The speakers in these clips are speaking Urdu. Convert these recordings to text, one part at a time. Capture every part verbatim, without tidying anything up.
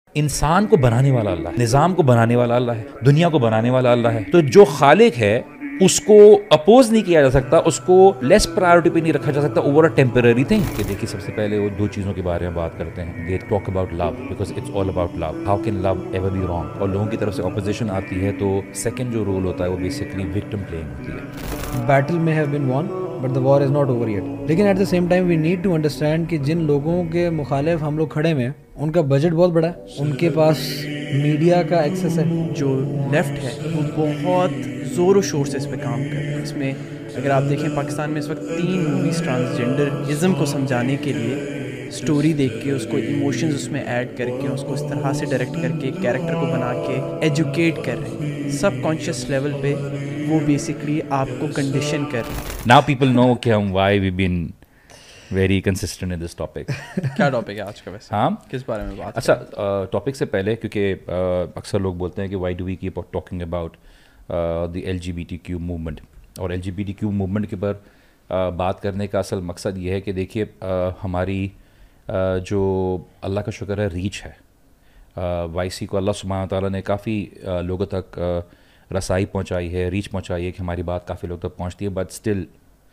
انسان کو بنانے والا اللہ ہے, نظام کو بنانے والا اللہ ہے, دنیا کو بنانے والا اللہ ہے. تو جو خالق ہے اس کو اپوز نہیں کیا جا سکتا, اس کو لیس پرائیورٹی پہ نہیں رکھا جا سکتا اوور اے ٹیمپرری تھنگ. کہ دیکھیے سب سے پہلے وہ دو چیزوں کے بارے میں بات کرتے ہیں. They talk about love because it's all about love. How can love ever be wrong. اور لوگوں کی طرف سے اپوزیشن آتی ہے تو سیکنڈ جو رول ہوتا ہے وہ بیسکلی وکٹم پلینگ ہوتی ہے. بیٹل میں have been won but the war is not over yet. لیکن at the same time we need to understand کہ جن لوگوں کے مخالف ہم لوگ کھڑے میں ان کا بجٹ بہت بڑا ہے, ان کے پاس میڈیا کا ایکسیس ہے. جو لیفٹ ہے وہ بہت زور و شور سے اس پہ کام کر رہے ہیں. اس میں اگر آپ دیکھیں پاکستان میں اس وقت تین موویز ٹرانسجینڈرازم کو سمجھانے کے لیے اسٹوری دیکھ کے اس کو ایموشنز اس میں ایڈ کر کے اس کو اس طرح سے ڈائریکٹ کر کے کیریکٹر کو بنا کے ایجوکیٹ کر رہے ہیں. سب کانشیس لیول پہ وہ بیسکلی آپ کو کنڈیشن کر رہے ہیں. Now people know کہ ہم why we've been very consistent in this topic. کیا ٹاپک ہے آج کا ویسے؟ ہاں کس بارے میں بات؟ اچھا, ٹاپک سے پہلے کیونکہ اکثر لوگ بولتے ہیں کہ why do we keep talking about the L G B T Q movement, اور L G B T Q movement کے پر بات کرنے کا اصل مقصد یہ ہے کہ دیکھیے ہماری جو اللہ کا شکر ہے ریچ ہے, وائی سی کو اللہ سبحانہ تعالیٰ نے کافی لوگوں تک رسائی پہنچائی ہے, ریچ پہنچائی ہے کہ ہماری بات کافی لوگوں تک پہنچتی ہے. بٹ اسٹل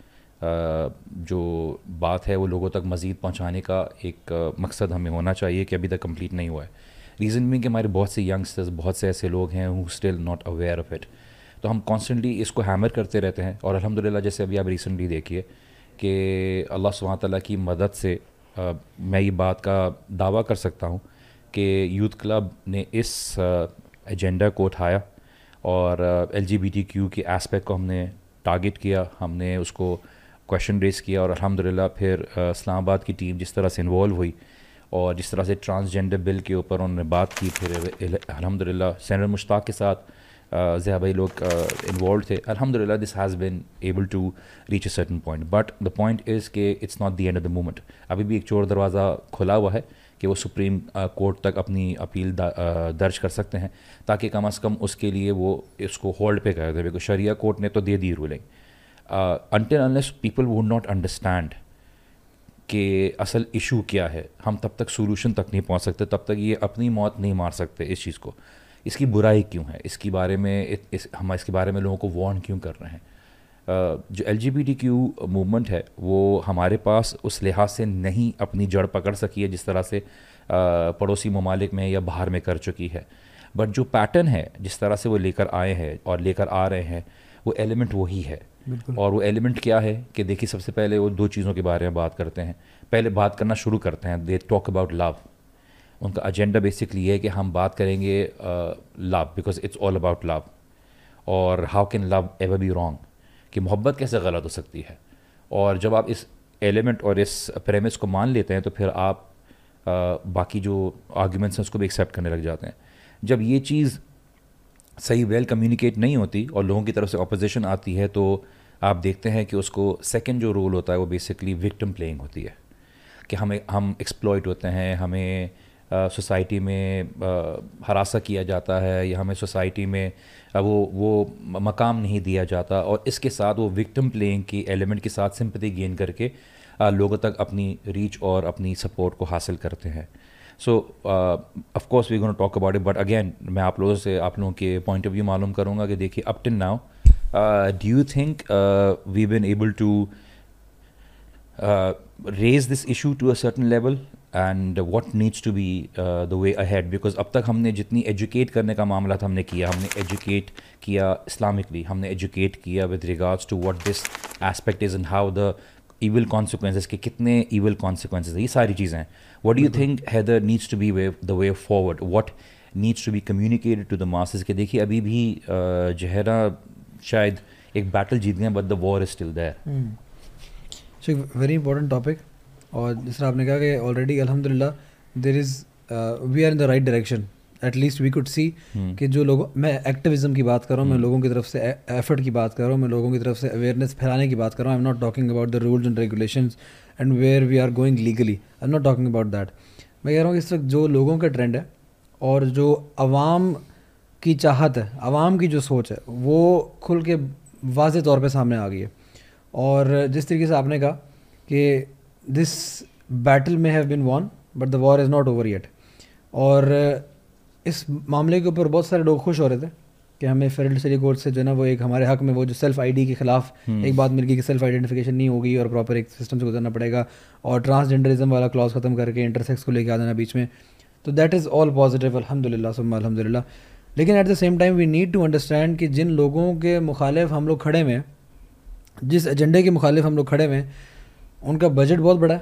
جو بات ہے وہ لوگوں تک مزید پہنچانے کا ایک مقصد ہمیں ہونا چاہیے کہ ابھی تک کمپلیٹ نہیں ہوا ہے. ریزن بھی کہ ہمارے بہت سے ینگسٹرز, بہت سے ایسے لوگ ہیں who still not aware of it. تو ہم کانسٹنٹلی اس کو ہیمر کرتے رہتے ہیں. اور الحمدللہ جیسے ابھی آپ ریسنٹلی دیکھیے کہ اللہ سبحانہ تعالیٰ کی مدد سے میں یہ بات کا دعویٰ کر سکتا ہوں کہ یوتھ کلب نے اس ایجنڈا کو اٹھایا اور L G B T Q کے ایسپیکٹ کو ہم نے ٹارگٹ کیا, ہم نے اس کو کویشچن ریز کیا. اور الحمدللہ پھر اسلام آباد کی ٹیم جس طرح سے انوالو ہوئی اور جس طرح سے ٹرانسجینڈر بل کے اوپر انہوں نے بات کی, پھر الحمدللہ سینیٹر مشتاق کے ساتھ ضیاء بھائی لوگ انوالوڈ تھے. الحمدللہ this has been able to reach a certain point. But the point is کہ it's not the end of the movement. ابھی بھی ایک چور دروازہ کھلا ہوا ہے کہ وہ سپریم کورٹ تک اپنی اپیل درج کر سکتے ہیں تاکہ کم از کم اس کے لیے وہ اس کو ہولڈ پہ کر دے. بیکاز شریعہ کورٹ نے تو دے دی ruling. Until unless people would not understand کہ اصل ایشو کیا ہے, ہم تب تک سولوشن تک نہیں پہنچ سکتے, تب تک یہ اپنی موت نہیں مار سکتے اس چیز کو. اس کی برائی کیوں ہے, اس کے بارے میں اس ہم اس کے بارے میں لوگوں کو وارن کیوں کر رہے ہیں. جو L G B T Q movement ہے وہ ہمارے پاس اس لحاظ سے نہیں اپنی جڑ پکڑ سکی ہے جس طرح سے پڑوسی ممالک میں یا باہر میں کر چکی ہے. بٹ جو پیٹرن ہے جس طرح سے وہ لے کر آئے ہیں اور لے کر آ رہے ہیں وہ ایلیمنٹ وہی ہے. اور وہ ایلیمنٹ کیا ہے کہ دیکھیے سب سے پہلے وہ دو چیزوں کے بارے میں بات کرتے ہیں. پہلے بات کرنا شروع کرتے ہیں, دے ٹاک اباؤٹ لو. ان کا ایجنڈا بیسکلی یہ ہے کہ ہم بات کریں گے love because it's all about love. اور how can love ever be wrong, کہ محبت کیسے غلط ہو سکتی ہے. اور جب آپ اس ایلیمنٹ اور اس پریمس کو مان لیتے ہیں تو پھر آپ باقی جو آرگیومنٹس ہیں اس کو بھی ایکسیپٹ کرنے لگ جاتے ہیں. جب یہ چیز صحیح ویل کمیونیکیٹ نہیں ہوتی اور لوگوں کی طرف سے اپوزیشن آتی ہے تو آپ دیکھتے ہیں کہ اس کو سیکنڈ جو رول ہوتا ہے وہ بیسکلی وکٹم پلینگ ہوتی ہے. کہ ہمیں ہم ایکسپلوئٹ ہوتے ہیں, ہمیں سوسائٹی میں ہراساں کیا جاتا ہے یا ہمیں سوسائٹی میں وہ وہ مقام نہیں دیا جاتا. اور اس کے ساتھ وہ وکٹم پلینگ کی ایلیمنٹ کے ساتھ سمپتھی گین کر کے لوگوں تک اپنی ریچ اور اپنی سپورٹ کو حاصل کرتے ہیں. So of course we gonna talk about it. But again میں آپ لوگوں سے آپ لوگوں کے پوائنٹ آف ویو معلوم کروں گا کہ دیکھیے up till now do you think we been able to raise this issue to a certain level and what needs to be uh, the way ahead. Because اب تک ہم نے جتنی ایجوکیٹ کرنے کا معاملہ تھا ہم نے کیا, ہم نے ایجوکیٹ کیا اسلامکلی, ہم نے ایجوکیٹ کیا with regards to what this aspect is and how the evil consequences, کہ کتنے evil consequences ہیں, یہ ساری چیزیں ہیں. What do you think Heather needs to be way, the way forward? What needs to be communicated to the masses? کہ دیکھیے ابھی بھی جو ہے نا شاید ایک بیٹل جیت گئے but the war is still there. So very important topic. اور جس طرح آپ نے کہا کہ آلریڈی الحمد للہ there is we are in the right direction. At least we could see کہ جو لوگوں, میں ایکٹیویزم کی بات کر رہا ہوں, میں لوگوں کی طرف سے ایفرٹ کی بات کر رہا ہوں, میں لوگوں کی طرف سے اویئرنیس پھیلانے کی بات کر رہا ہوں. I am not talking about the rules and regulations and where we are going legally. I am not talking about that. میں کہہ رہا ہوں کہ اس وقت جو لوگوں کا ٹرینڈ ہے اور جو عوام کی چاہت ہے, عوام کی جو سوچ ہے, وہ کھل کے واضح طور پہ سامنے آ گئی ہے. اور جس طریقے سے آپ نے کہا کہ دس بیٹل میں have been won but the war is not over yet. اور اس معاملے کے اوپر بہت سارے لوگ خوش ہو رہے تھے کہ ہمیں فیڈرل اسٹڈی کورٹ سے جو ہے نا وہ ایک ہمارے حق میں وہ جو سیلف آئی ڈی کے خلاف ایک بات مل گئی کہ سیلف آئیڈینٹیفیکیشن نہیں ہوگی اور پراپر ایک سسٹم سے گزرنا پڑے گا, اور ٹرانسجنڈرزم والا کلاس ختم کر کے انٹرسیکس کو لے کے آ جانا بیچ میں. تو دیٹ از آل پازیٹیو الحمد للہ ثم الحمد للہ. لیکن at the same time we need to understand کہ جن لوگوں کے مخالف ہم لوگ کھڑے ہوئے ہیں, جس ایجنڈے کے مخالف ہم لوگ کھڑے ہوئے ہیں, ان کا بجٹ بہت بڑا ہے,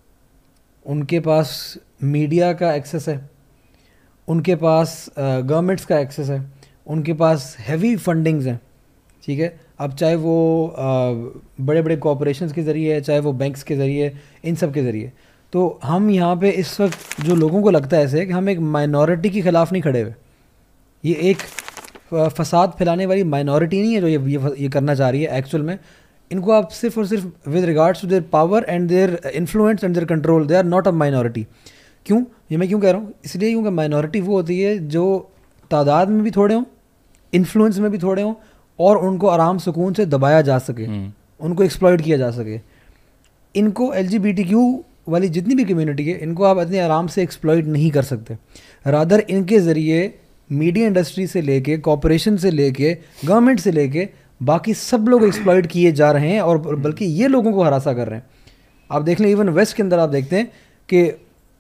ان کے پاس میڈیا کا ایکسیس ہے, ان کے پاس گورنمنٹس کا ایکسیس ہے, ان کے پاس ہیوی فنڈنگز ہیں, ٹھیک ہے. اب چاہے وہ بڑے بڑے کارپوریشنز کے ذریعے ہے, چاہے وہ بینکس کے ذریعے, ان سب کے ذریعے. تو ہم یہاں پہ اس وقت جو لوگوں کو لگتا ہے ایسے کہ ہم ایک مائنورٹی کے خلاف نہیں کھڑے ہوئے, یہ ایک فساد پھیلانے والی مائنورٹی نہیں ہے جو یہ یہ کرنا چاہ رہی ہے. ایکچوئل میں ان کو آپ صرف اور صرف with regards to their power and their influence and their control, they are not a minority. کیوں یہ میں کیوں کہہ رہا ہوں؟ اس لیے کیونکہ مائنورٹی وہ ہوتی ہے جو تعداد میں بھی تھوڑے ہوں, انفلوئنس میں بھی تھوڑے ہوں, اور ان کو آرام سکون سے دبایا جا سکے, ان کو ایکسپلائٹ کیا جا سکے. ان کو L G B T Q والی جتنی بھی کمیونٹی ہے ان کو آپ اتنے آرام سے ایکسپلائٹ نہیں کر سکتے. رادر ان کے ذریعے میڈیا انڈسٹری سے لے کے کارپوریشن سے لے کے گورنمنٹ سے لے کے باقی سب لوگ ایکسپلائٹ کیے جا رہے ہیں, اور بلکہ یہ لوگوں کو ہراساں کر رہے ہیں. آپ دیکھ لیں ایون ویسٹ کے اندر آپ دیکھتے ہیں کہ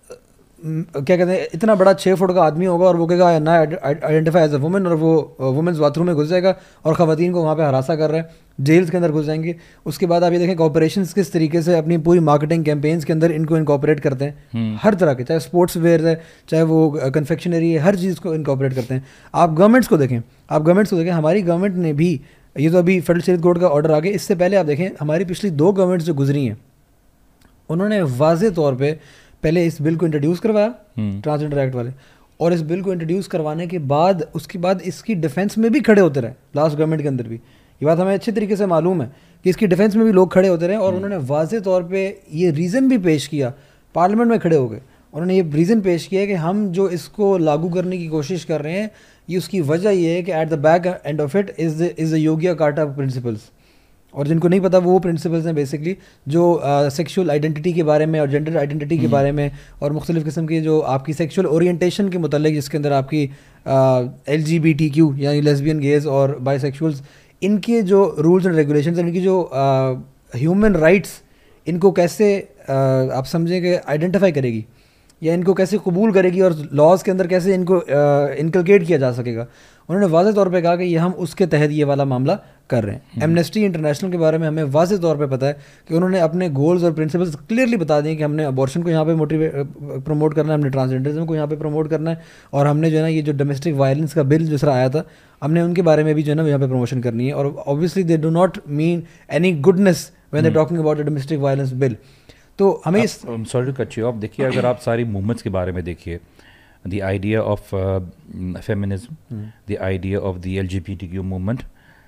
کیا کہتے ہیں, اتنا بڑا چھ فٹ کا آدمی ہوگا اور وہ کہے گا نا آئیڈینٹیفائی ایز اے وومن, اور وہ وومنس باتھ روم میں گھس جائے گا اور خواتین کو وہاں پہ ہراساں کر رہے ہیں, جیلس کے اندر گھس جائیں گے. اس کے بعد آپ یہ دیکھیں کارپوریشنس کس طریقے سے اپنی پوری مارکیٹنگ کیمپینس کے اندر ان کو انکارپوریٹ کرتے ہیں, ہر طرح کے, چاہے اسپورٹس ویئر ہے, چاہے وہ کنفیکشنری ہے, ہر چیز کو انکارپوریٹ کرتے ہیں. آپ گورنمنٹس کو دیکھیں, آپ گورنمنٹس کو دیکھیں, ہماری گورنمنٹ نے بھی, یہ تو ابھی فیڈرل اسٹیٹ کورٹ کا آرڈر آ گیا, اس سے پہلے آپ دیکھیں ہماری پچھلی دو گورنمنٹس جو گزری ہیں انہوں نے واضح طور پہ پہلے اس بل کو انٹروڈیوس کروایا, ٹرانسجنڈر ایکٹ والے, اور اس بل کو انٹروڈیوس کروانے کے بعد اس کے بعد اس کی ڈیفینس میں بھی کھڑے ہوتے رہے لاسٹ گورنمنٹ کے اندر بھی. یہ بات ہمیں اچھے طریقے سے معلوم ہے کہ اس کی ڈیفینس میں بھی لوگ کھڑے ہوتے رہے, اور انہوں نے واضح طور پہ یہ ریزن بھی پیش کیا, پارلیمنٹ میں کھڑے ہو گئے, انہوں نے یہ ریزن پیش کیا کہ ہم جو اس کو لاگو کرنے کی کوشش کر رہے ہیں, یہ اس کی وجہ یہ ہے کہ at the back end of it is is the Yogyakarta principles. اور جن کو نہیں پتا وہ پرنسپلس ہیں بیسکلی جو سیکشول آئیڈینٹی کے بارے میں اور جینڈر آئیڈینٹی کے بارے میں اور مختلف قسم کی جو آپ کی سیکشول اورینٹیشن کے متعلق, جس کے اندر آپ کی L G B T Q یعنی لیسبین, گیز اور بائی سیکشولز, ان کے جو رولز اینڈ ریگولیشنز, ان کی جو ہیومن رائٹس, ان کو کیسے آپ سمجھیں کہ آئیڈینٹیفائی کرے گی یا ان کو کیسے قبول کرے گی اور لاز کے اندر کیسے ان کو انکلکیٹ کیا جا سکے گا. انہوں نے واضح طور پہ کہا کہ یہ ہم اس کے تحت یہ والا معاملہ کر رہے ہیں. ایمنیسٹی انٹرنیشنل کے بارے میں ہمیں واضح طور پہ پتہ ہے کہ انہوں نے اپنے گولز اور پرنسپلز کلیئرلی بتا دیے کہ ہم نے ابورشن کو یہاں پہ موٹیویٹ پروموٹ کرنا ہے, ہم نے ٹرانسجنڈرزم کو یہاں پہ پروموٹ کرنا ہے, اور ہم نے جو ہے نا یہ جو ڈومیسٹک وائلنس کا بل جس طرح آیا تھا, ہم نے ان کے بارے میں بھی جو ہے نا یہاں پہ پروموشن کرنی ہے. اور obviously they do not mean any goodness when they talking about a domestic violence bill. تو ہمیں اس sorry to cut you off, دیکھیے اگر آپ ساری موومنٹس کے بارے میں دیکھیے, the idea of uh, feminism, mm. the idea of the L G B T Q movement,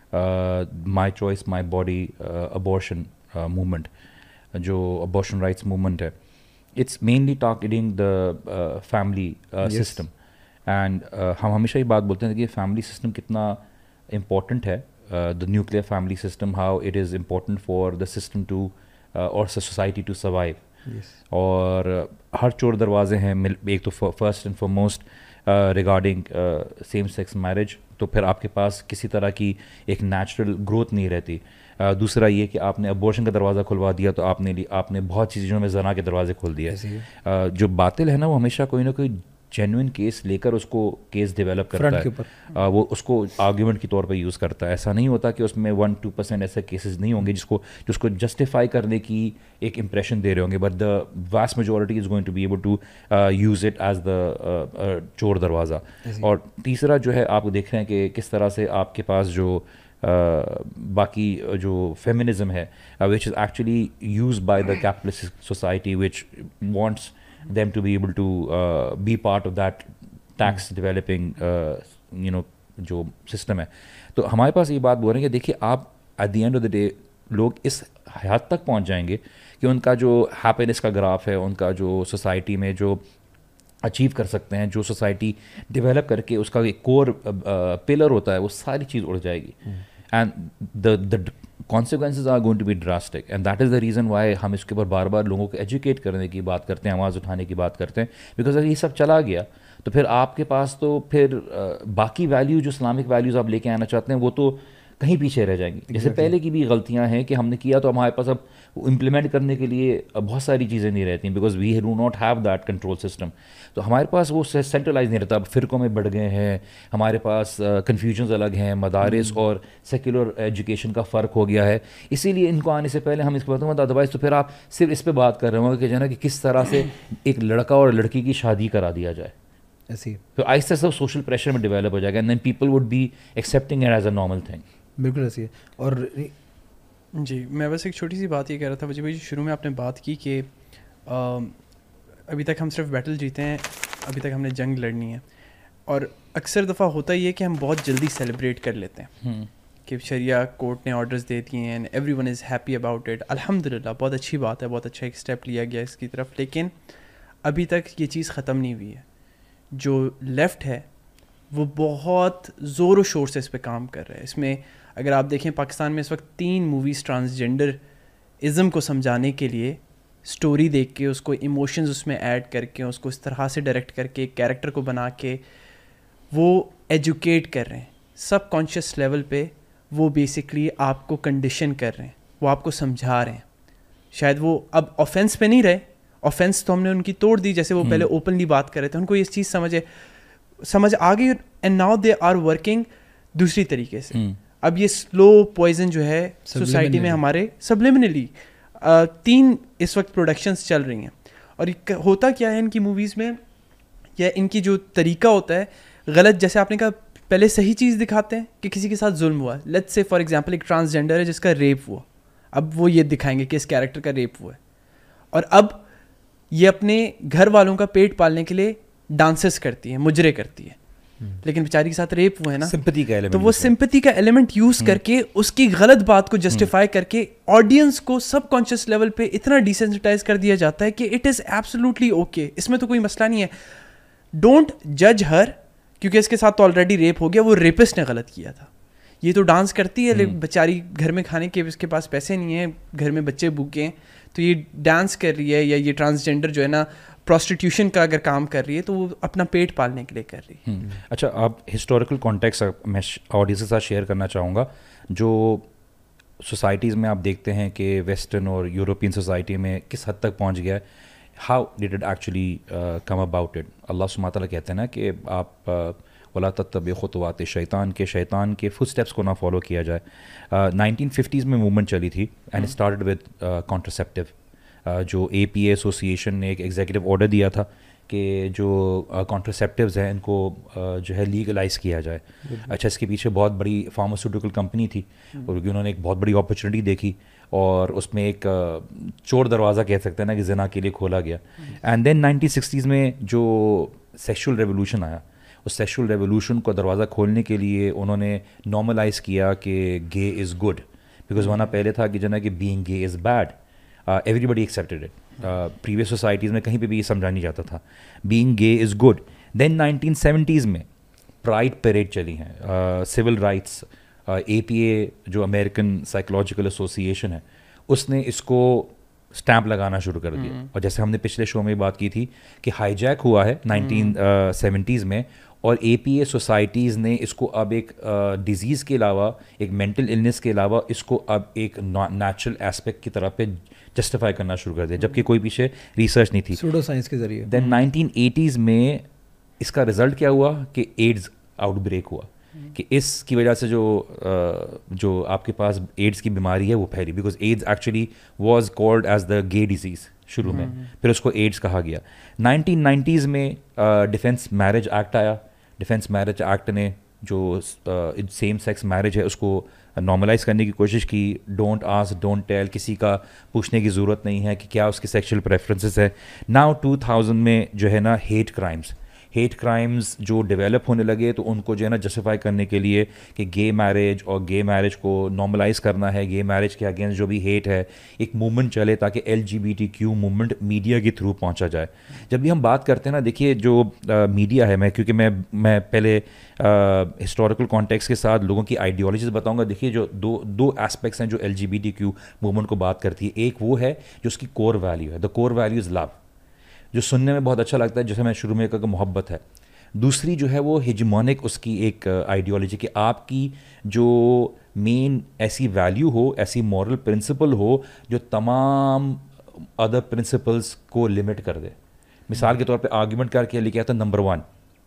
uh, my choice, my body, uh, abortion uh, movement, jo abortion rights movement hai, it's mainly targeting the uh, family uh, yes. system. And uh, hum hamesha hi baat bolte hain ki family system kitna important hai, uh, the nuclear family system, how it is important for the system to uh, or society to survive. Yes. اور ہر چور دروازے ہیں, ایک تو first and foremost regarding same sex marriage, تو پھر آپ کے پاس کسی طرح کی ایک نیچرل گروتھ نہیں رہتی. uh, دوسرا یہ کہ آپ نے ابورشن کا دروازہ کھلوا دیا تو آپ نے آپ نے بہت سی چیزوں میں زنا کے دروازے کھول دیا. uh, جو باطل ہے نا وہ ہمیشہ کوئی نہ کوئی جینوئن کیس لے کر اس کو کیس ڈیولپ کرتا ہے, وہ اس کو آرگیومنٹ کے طور پہ یوز کرتا ہے. ایسا نہیں ہوتا کہ اس میں ون ٹو پرسینٹ ایسے کیسز نہیں ہوں گے جس کو جس کو جسٹیفائی کرنے کی ایک امپریشن دے رہے ہوں گے, but the vast majority is going to be able to use it as the چور دروازہ. اور تیسرا جو ہے آپ دیکھ رہے ہیں کہ کس طرح سے آپ کے پاس جو باقی جو فیمنزم ہے which is actually use by the capitalist society which wants them to be able to uh, be part of that tax developing uh, you know جو سسٹم ہے. تو ہمارے پاس یہ بات بول رہے ہیں کہ دیکھیے آپ at the end of the day لوگ اس حد تک پہنچ جائیں گے کہ ان کا جو ہیپینس کا گراف ہے, ان کا جو سوسائٹی میں جو اچیو کر سکتے ہیں, جو سوسائٹی ڈیولپ کر کے اس کا ایک کور پلر ہوتا ہے, وہ ساری چیز اڑ جائے گی. And the the consequences are going to be drastic, and that is the reason why ہم اس کے اوپر بار بار لوگوں کو ایجوکیٹ کرنے کی بات کرتے ہیں, آواز اٹھانے کی بات کرتے ہیں, بیکاز اگر یہ سب چلا گیا تو پھر آپ کے پاس تو پھر باقی ویلیو جو اسلامک ویلیوز آپ لے کے آنا چاہتے ہیں وہ تو کہیں پیچھے رہ جائیں گی. جیسے پہلے کی بھی غلطیاں ہیں کہ ہم نے کیا تو ہمارے پاس اب امپلیمنٹ کرنے کے لیے بہت ساری چیزیں نہیں رہتی ہیں, because we do not have that control system. تو ہمارے پاس وہ سینٹرلائز نہیں رہتا, اب فرقوں میں بڑھ گئے ہیں, ہمارے پاس کنفیوژنز الگ ہیں, مدارس اور سیکولر ایجوکیشن کا فرق ہو گیا ہے. اسی لیے ان کو آنے سے پہلے ہم اس کو بتاؤں گا, ادروائز تو پھر آپ صرف اس پہ بات کر رہے ہوں گے کہ جو ہے نا کہ کس طرح سے ایک لڑکا اور لڑکی کی شادی کرا دیا جائے. ایسی تو آہستہ آہستہ سوشل پریشر میں ڈیولپ ہو جائے گا, and then people would be accepting it as a normal thing. بالکل ایسی ہے. اور جی میں بس ایک چھوٹی سی بات یہ کہہ رہا تھا وجہ بھائی, شروع میں آپ نے بات کی کہ ابھی تک ہم صرف بیٹل جیتے ہیں, ابھی تک ہم نے جنگ لڑنی ہے, اور اکثر دفعہ ہوتا یہ ہے کہ ہم بہت جلدی سیلیبریٹ کر لیتے ہیں کہ شریعہ کورٹ نے آرڈرز دے دیے ہیں, everyone is happy about it, الحمد للہ بہت اچھی بات ہے, بہت اچھا ایک اسٹیپ لیا گیا اس کی طرف, لیکن ابھی تک یہ چیز ختم نہیں ہوئی ہے. جو لیفٹ ہے وہ بہت زور و شور سے اس پہ کام کر رہا ہے. اس میں اگر آپ دیکھیں پاکستان میں اس وقت تین موویز ٹرانسجینڈر ازم کو سمجھانے کے لیے سٹوری دیکھ کے, اس کو ایموشنز اس میں ایڈ کر کے, اس کو اس طرح سے ڈائریکٹ کر کے, کیریکٹر کو بنا کے وہ ایجوکیٹ کر رہے ہیں سب کانشیس لیول پہ. وہ بیسکلی آپ کو کنڈیشن کر رہے ہیں, وہ آپ کو سمجھا رہے ہیں. شاید وہ اب آفینس پہ نہیں رہے, آفینس تو ہم نے ان کی توڑ دی, جیسے وہ پہلے اوپنلی بات کر رہے تھے, ان کو یہ چیز سمجھے سمجھ آ گئی, and now they are working دوسری طریقے سے. اب یہ سلو پوائزن جو ہے سوسائٹی میں ہمارے سبلیمنلی تین اس وقت پروڈکشنز چل رہی ہیں, اور ہوتا کیا ہے ان کی موویز میں, یا ان کی جو طریقہ ہوتا ہے غلط, جیسے آپ نے کہا پہلے صحیح چیز دکھاتے ہیں کہ کسی کے ساتھ ظلم ہوا, لیٹس سے فار ایگزامپل ایک ٹرانسجینڈر ہے جس کا ریپ ہوا, اب وہ یہ دکھائیں گے کہ اس کیریکٹر کا ریپ ہوا ہے, اور اب یہ اپنے گھر والوں کا پیٹ پالنے کے لیے ڈانسز کرتی ہے, مجرے کرتی ہے, لیکن بیچاری کے ساتھ ریپ ہوا ہے نا, سمپتھی کا ایلیمنٹ, تو وہ سمپتھی کا ایلیمنٹ یوز کر کے اس کی غلط بات کو جسٹیفائی کر کے آڈینس کو سب کانشیس لیول پہ اتنا ڈیسینسٹائز کر دیا جاتا ہے کہ اٹ از ایبسلیوٹلی اوکے, اس میں تو کوئی مسئلہ نہیں ہے, ڈونٹ جج ہر, کیونکہ اس کے ساتھ تو آلریڈی ریپ ہو گیا, وہ ریپسٹ نے غلط کیا تھا, یہ تو ڈانس کرتی ہے, لیکن بیچاری گھر میں کھانے کے اس کے پاس پیسے نہیں ہیں, گھر میں بچے بھوکے ہیں, تو یہ ڈانس کر رہی ہے, یا یہ ٹرانسجینڈر جو ہے نا پروسٹیٹیوشن کا اگر کام کر رہی ہے تو وہ اپنا پیٹ پالنے کے لیے کر رہی ہے. اچھا, آپ ہسٹوریکل کانٹیکس میں آڈینس کے ساتھ شیئر کرنا چاہوں گا. جو سوسائٹیز میں آپ دیکھتے ہیں کہ ویسٹرن اور یورپین سوسائٹی میں کس حد تک پہنچ گیا ہے, how did it actually come about it. اللہ سبحانہ تعالیٰ کہتے ہیں نا کہ آپ ولا تتبعوا خطوات شیطان کے شیطان کے فٹ اسٹیپس کو نہ فالو کیا جائے. نائنٹین ففٹیز میں موومنٹ چلی تھی, اینڈ اسٹارٹڈ ود کانٹرسیپٹیو. جو اے پی اے ایسوسیشن نے ایک ایگزیکٹو آرڈر دیا تھا کہ جو کانٹرسیپٹیوز ہیں ان کو جو ہے لیگلائز کیا جائے. اچھا, اس کے پیچھے بہت بڑی فارماسیوٹیکل کمپنی تھی, اور انہوں نے ایک بہت بڑی اپرچونیٹی دیکھی, اور اس میں ایک چور دروازہ کہہ سکتے ہیں نا کہ زنا کے لیے کھولا گیا. اینڈ دین نائنٹین سکسٹیز میں جو سیکشول ریولیوشن آیا, اس سیکشول ریولیوشن کو دروازہ کھولنے کے لیے انہوں نے نارملائز کیا کہ گے از گڈ, بیکاز ورنہ پہلے تھا کہ جو نا کہ being gay is bad, everybody accepted it. Previous societies میں کہیں پہ بھی یہ سمجھا نہیں جاتا تھا, being gay is good. Then nineteen seventies میں پرائڈ پیریڈ چلی ہیں, سول رائٹس, اے پی اے جو امیریکن سائیکولوجیکل ایسوسیشن ہے اس نے اس کو اسٹیمپ لگانا شروع کر دیا. اور جیسے ہم نے پچھلے شو میں بات کی تھی کہ ہائی جیک ہوا ہے نائنٹین سیونٹیز میں, اور اے پی اے سوسائٹیز نے اس کو اب ایک ڈیزیز کے علاوہ, ایک مینٹل النس کے علاوہ اس کو اب ایک نیچرل ایسپیکٹ کی طرح پہ جسٹیفائی کرنا شروع کر دیا, جبکہ کوئی پیچھے ریسرچ نہیں تھی. سوڈو سائنس کے ذریعے. دین نائنٹین ایٹیز میں اس کا رزلٹ کیا ہوا کہ ایڈز آؤٹ بریک ہوا, کہ اس کی وجہ سے جو جو آپ کے پاس ایڈز کی بیماری ہے وہ پھیلی, because AIDS actually was called as the gay disease شروع میں, پھر اس کو ایڈز کہا گیا. نائنٹین نائنٹیز میں ڈیفینس میرج ایکٹ آیا. ڈیفینس میرج ایکٹ نے جو سیم سیکس میرج ہے اس کو نارملائز کرنے کی کوشش کی. ڈونٹ آسک ڈونٹ ٹیل, کسی کا پوچھنے کی ضرورت نہیں ہے کہ کیا اس کی سیکشل پریفرنسز ہے. ناؤ ٹو تھاؤزنڈ میں جو ہے نا ہیٹ کرائمس, ہیٹ کرائمز جو ڈیولپ ہونے لگے تو ان کو جو ہے نا جسٹیفائی کرنے کے لیے کہ گے میرج اور گے میرج کو نارملائز کرنا ہے, گے میرج کے اگینسٹ جو بھی ہیٹ ہے, ایک موومنٹ چلے تاکہ L G B T Q movement media کے تھرو پہنچا جائے. جب بھی ہم بات کرتے ہیں نا, دیکھیے جو میڈیا ہے, میں کیونکہ میں میں پہلے ہسٹوریکل کانٹیکس کے ساتھ لوگوں کی آئیڈیالوجیز بتاؤں گا. دیکھیے جو دو دو اسپیکٹس ہیں جو L G B T Q movement کو بات کرتی ہے. ایک وہ ہے جو اس کی کور ویلیو ہے, دا کور ویلیو از لو, جو سننے میں بہت اچھا لگتا ہے, جیسے میں شروع میں کہا کہ محبت ہے. دوسری جو ہے وہ ہیجمونک اس کی ایک آئیڈیالوجی کہ آپ کی جو مین ایسی ویلیو ہو, ایسی مورل پرنسپل ہو جو تمام ادر پرنسپلس کو لمٹ کر دے. مثال کے طور پہ آرگیومنٹ کر کے لکھا تھا نمبر ون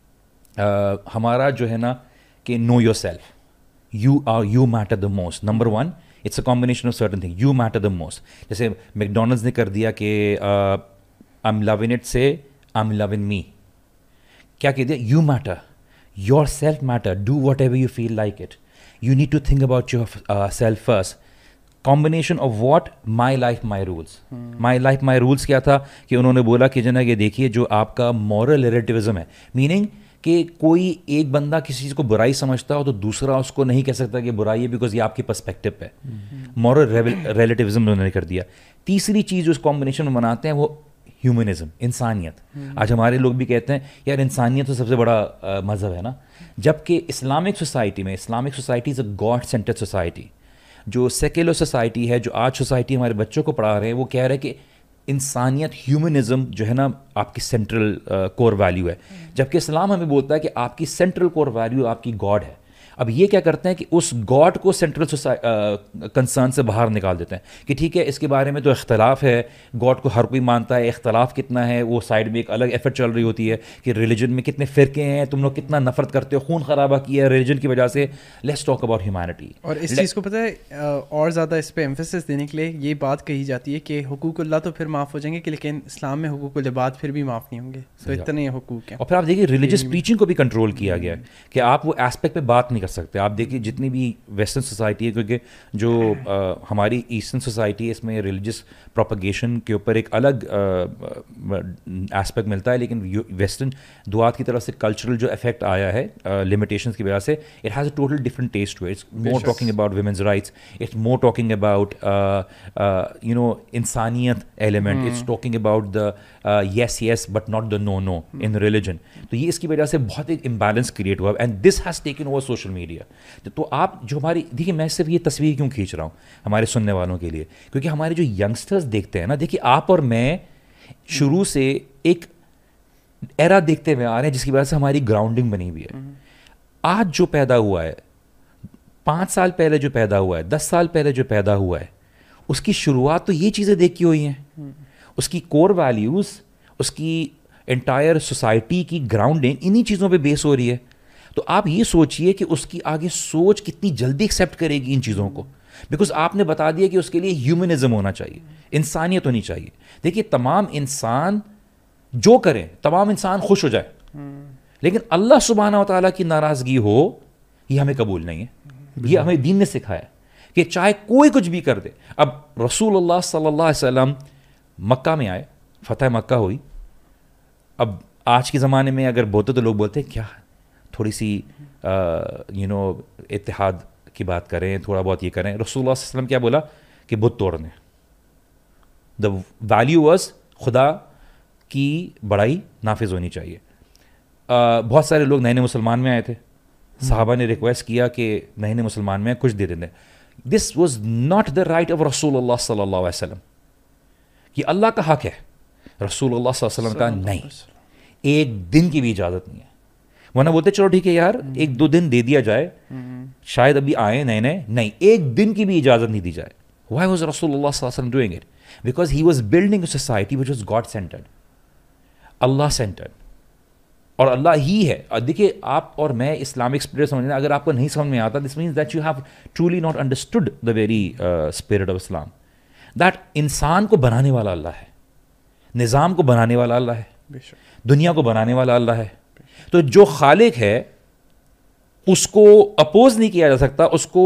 ہمارا جو ہے نا کہ know yourself, you are you matter the most. Number one it's a combination of certain thing, you matter the most. جیسے میکڈونلڈز نے کر دیا کہ آئی ایم لونگ اٹ سے آئی ایم لونگ می. کیا کہہ دیا, you matter, yourself matter, do whatever you feel like it, you need to think about yourself first. Combination of what, my life my rules. My life my rules کیا تھا کہ انہوں نے بولا کہ جناب یہ دیکھیے جو آپ کا مورل ریلیٹیوزم ہے, میننگ کہ کوئی ایک بندہ کسی چیز کو برائی سمجھتا ہو تو دوسرا اس کو نہیں کہہ سکتا کہ برائی ہے, بیکاز یہ آپ کی پرسپیکٹو ہے. مورل ریلیٹیوزم انہوں نے کر دیا. تیسری چیز جو اس کمبینیشن میں مناتے ہیں وہ ہیومنزم, انسانیت. آج ہمارے لوگ بھی کہتے ہیں یار انسانیت تو سب سے بڑا مذہب ہے نا, جبکہ اسلامک سوسائٹی میں, Islamic society is a God centred society. جو سیکولر سوسائٹی ہے, جو آج سوسائٹی ہمارے بچوں کو پڑھا رہے ہیں, وہ کہہ رہے ہیں کہ انسانیت, ہیومنزم جو ہے نا آپ کی سینٹرل کور ویلیو ہے, جبکہ اسلام ہمیں بولتا ہے کہ آپ کی سینٹرل کور ویلیو آپ کی گاڈ ہے. اب یہ کیا کرتے ہیں کہ اس گاڈ کو سینٹرل کنسرن سے باہر نکال دیتے ہیں کہ ٹھیک ہے اس کے بارے میں تو اختلاف ہے, گاڈ کو ہر کوئی مانتا ہے, اختلاف کتنا ہے وہ سائڈ میں ایک الگ ایفرٹ چل رہی ہوتی ہے کہ ریلیجن میں کتنے فرقے ہیں, تم لوگ کتنا نفرت کرتے ہو, خون خرابہ کیا ہے ریلیجن کی وجہ سے. Let's talk about humanity. اور اس چیز کو پتہ ہے اور زیادہ اس پہ ایمفیسس دینے کے لیے یہ بات کہی جاتی ہے کہ حقوق اللہ تو پھر معاف ہو جائیں گے کہ لیکن اسلام میں حقوق العباد پھر بھی معاف نہیں ہوں گے, تو اتنے حقوق ہیں. اور پھر آپ دیکھیے ریلیجس پریچنگ کو بھی کنٹرول کیا گیا ہے کہ آپ وہ ایسپیکٹ پہ بات نہیں کر سکتے. آپ دیکھیے جتنی بھی ویسٹرن سوسائٹی ہے, کیونکہ جو ہماری ایسٹرن سوسائٹی ہے اس میں ریلیجس پروپگیشن کے اوپر ایک الگ ایسپیکٹ ملتا ہے, لیکن ویسٹرن دعات کی طرف سے کلچرل جو افیکٹ آیا ہے لمیٹیشنس کی وجہ سے, it has a total different taste to it. It's more talking about women's rights, it's more talking about you know انسانیت element, it's talking about the yes yes but not the no no in religion. تو یہ اس کی وجہ سے بہت ایک امبیلنس کریٹ ہوا, and this has taken over social media. تو آپ جو ہماری دیکھیے, میں صرف یہ تصویر کیوں کھینچ رہا ہوں ہمارے سننے والوں کے لیے, کیونکہ ہمارے جو ینگسٹرز دیکھتے ہیں نا, دیکھیے آپ اور میں شروع سے ایک ایرا دیکھتے ہوئے آ رہے ہیں جس کی وجہ سے ہماری گراؤنڈنگ بنی ہوئی ہے. آج جو پیدا ہوا ہے, پانچ سال پہلے جو پیدا ہوا ہے, دس سال پہلے جو پیدا ہوا ہے, اس کی شروعات تو یہ چیزیں دیکھ کے ہوئی ہیں. اس کی کور ویلیوز, اس کی انٹائر سوسائٹی کی گراؤنڈنگ انہی چیزوں پہ بیس ہو رہی ہے. تو آپ یہ سوچئے کہ اس کی آگے سوچ کتنی جلدی ایکسیپٹ کرے گی ان چیزوں کو, بیکاز آپ نے بتا دیا کہ اس کے لیے ہیومنزم ہونا چاہیے, انسانیت ہونی چاہیے. دیکھیے تمام انسان جو کریں, تمام انسان خوش ہو جائے, لیکن اللہ سبحانہ و تعالیٰ کی ناراضگی ہو یہ ہمیں قبول نہیں ہے. یہ ہمیں دین نے سکھایا کہ چاہے کوئی کچھ بھی کر دے. اب رسول اللہ صلی اللہ علیہ وسلم مکہ میں آئے, فتح مکہ ہوئی. اب آج کے زمانے میں اگر بولتے تو لوگ بولتے ہیں کیا تھوڑی سی یو نو اتحاد کی بات کریں, تھوڑا بہت یہ کریں. رسول اللہ صلی اللہ علیہ وسلم کیا بولا کہ بت توڑنے. دا ویلیو واز خدا کی بڑائی نافذ ہونی چاہیے. بہت سارے لوگ نئے نئے مسلمان میں آئے تھے, صحابہ نے ریکویسٹ کیا کہ نئے نئے مسلمان میں کچھ دے دیں. This was not the right of رسول اللہ صلی اللہ علیہ وسلم. یہ اللہ کا حق ہے, رسول اللہ صلی اللہ علیہ وسلم کا نہیں. ایک دن کی بھی اجازت نہیں ہے, ورنہ بولتے چلو ٹھیک ہے یار ایک دو دن دے دیا جائے, شاید ابھی آئے نئے نئے, نہیں ایک دن کی بھی اجازت نہیں دی جائے. Why was رسول اللہ صلی اللہ علیہ وسلم doing it? Because he was building a society which was God centered, Allah centered. اور اللہ ہی ہے. دیکھیے آپ اور میں اسلامک اسپرٹ سمجھنا, اگر آپ کو نہیں سمجھ میں آتا, this means that you have truly not understood the very spirit of Islam. That انسان کو بنانے والا اللہ ہے, نظام کو بنانے والا اللہ ہے, دنیا کو بنانے والا اللہ ہے. تو جو خالق ہے اس کو اپوز نہیں کیا جا سکتا, اس کو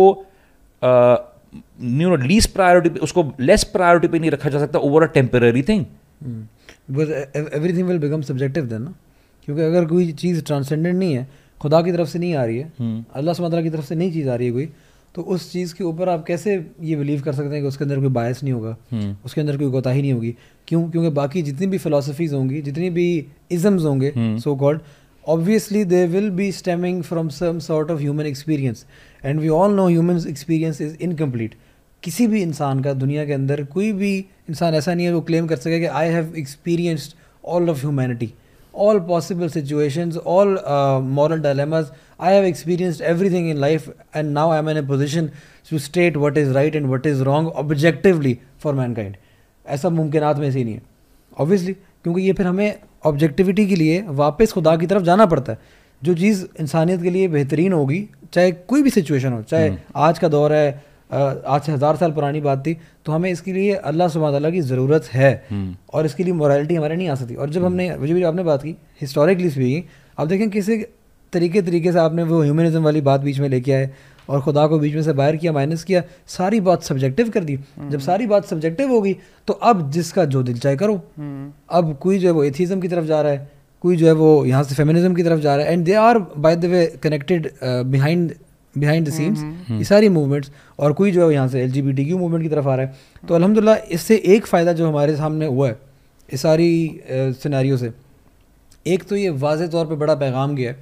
لیسٹ پرائرٹی پہ, اس کو لیس پرائرٹی پہ نہیں رکھا جا سکتا over a temporary thing. Because everything will become subjective then, no? کیونکہ اگر کوئی چیز ٹرانسینڈنٹ نہیں ہے, خدا کی طرف سے نہیں آ رہی ہے, اللہ سبحانہ تعالیٰ کی طرف سے نہیں چیز آ رہی ہے کوئی, تو اس چیز کے اوپر آپ کیسے یہ بلیو کر سکتے ہیں کہ اس کے اندر کوئی باعث نہیں ہوگا, اس کے اندر کوئی کوتاہی نہیں ہوگی. کیوں؟ کیونکہ باقی جتنی بھی فلاسفیز ہوں گی, جتنی بھی ازمز ہوں گے so called, obviously they will be stemming from some sort of human experience, and we all know human experience is incomplete. کسی بھی انسان کا دنیا کے اندر کوئی بھی انسان ایسا نہیں ہے جو کلیم کر سکے کہ I have experienced all of humanity, all possible situations, all uh, moral dilemmas. I have experienced everything in life, and now I am in a position to state what is right and what is wrong objectively for mankind. ایسا ممکنات میں سے ہی نہیں ہے obviously, کیونکہ یہ پھر ہمیں آبجیکٹیوٹی کے لیے واپس خدا کی طرف جانا پڑتا ہے. جو چیز انسانیت کے لیے بہترین ہوگی, چاہے کوئی بھی سچویشن ہو, چاہے آج کا دور ہے, آج سے ہزار سال پرانی بات تھی, تو ہمیں اس کے لیے اللہ سبحانہ تعالیٰ کی ضرورت ہے, اور اس کے لیے مورالٹی ہمارے نہیں آ سکتی. اور جب ہم نے جو بھی آپ نے بات کی ہسٹوریکلی اسپیکنگ, آپ دیکھیں کسی طریقے طریقے سے آپ نے وہ ہیومنزم والی بات بیچ میں لے کے آئے اور خدا کو بیچ میں سے باہر کیا, مائنس کیا, ساری بات سبجیکٹیو کر دی. جب ساری بات سبجیکٹیو ہوگی تو اب جس کا جو دل چاہے کرو. اب کوئی جو ہے وہ ایتھیزم کی طرف جا رہا ہے, کوئی جو ہے وہ یہاں سے فیمنزم کی طرف جا رہا ہے, and they are by the way connected behind behind the scenes یہ ساری موومنٹس, اور کوئی جو ہے یہاں سے L G B T Q movement کی طرف آ رہا ہے. تو الحمدللہ اس سے ایک فائدہ جو ہمارے سامنے ہوا ہے اس ساری سیناریو سے, ایک تو یہ واضح طور پہ بڑا پیغام گیا ہے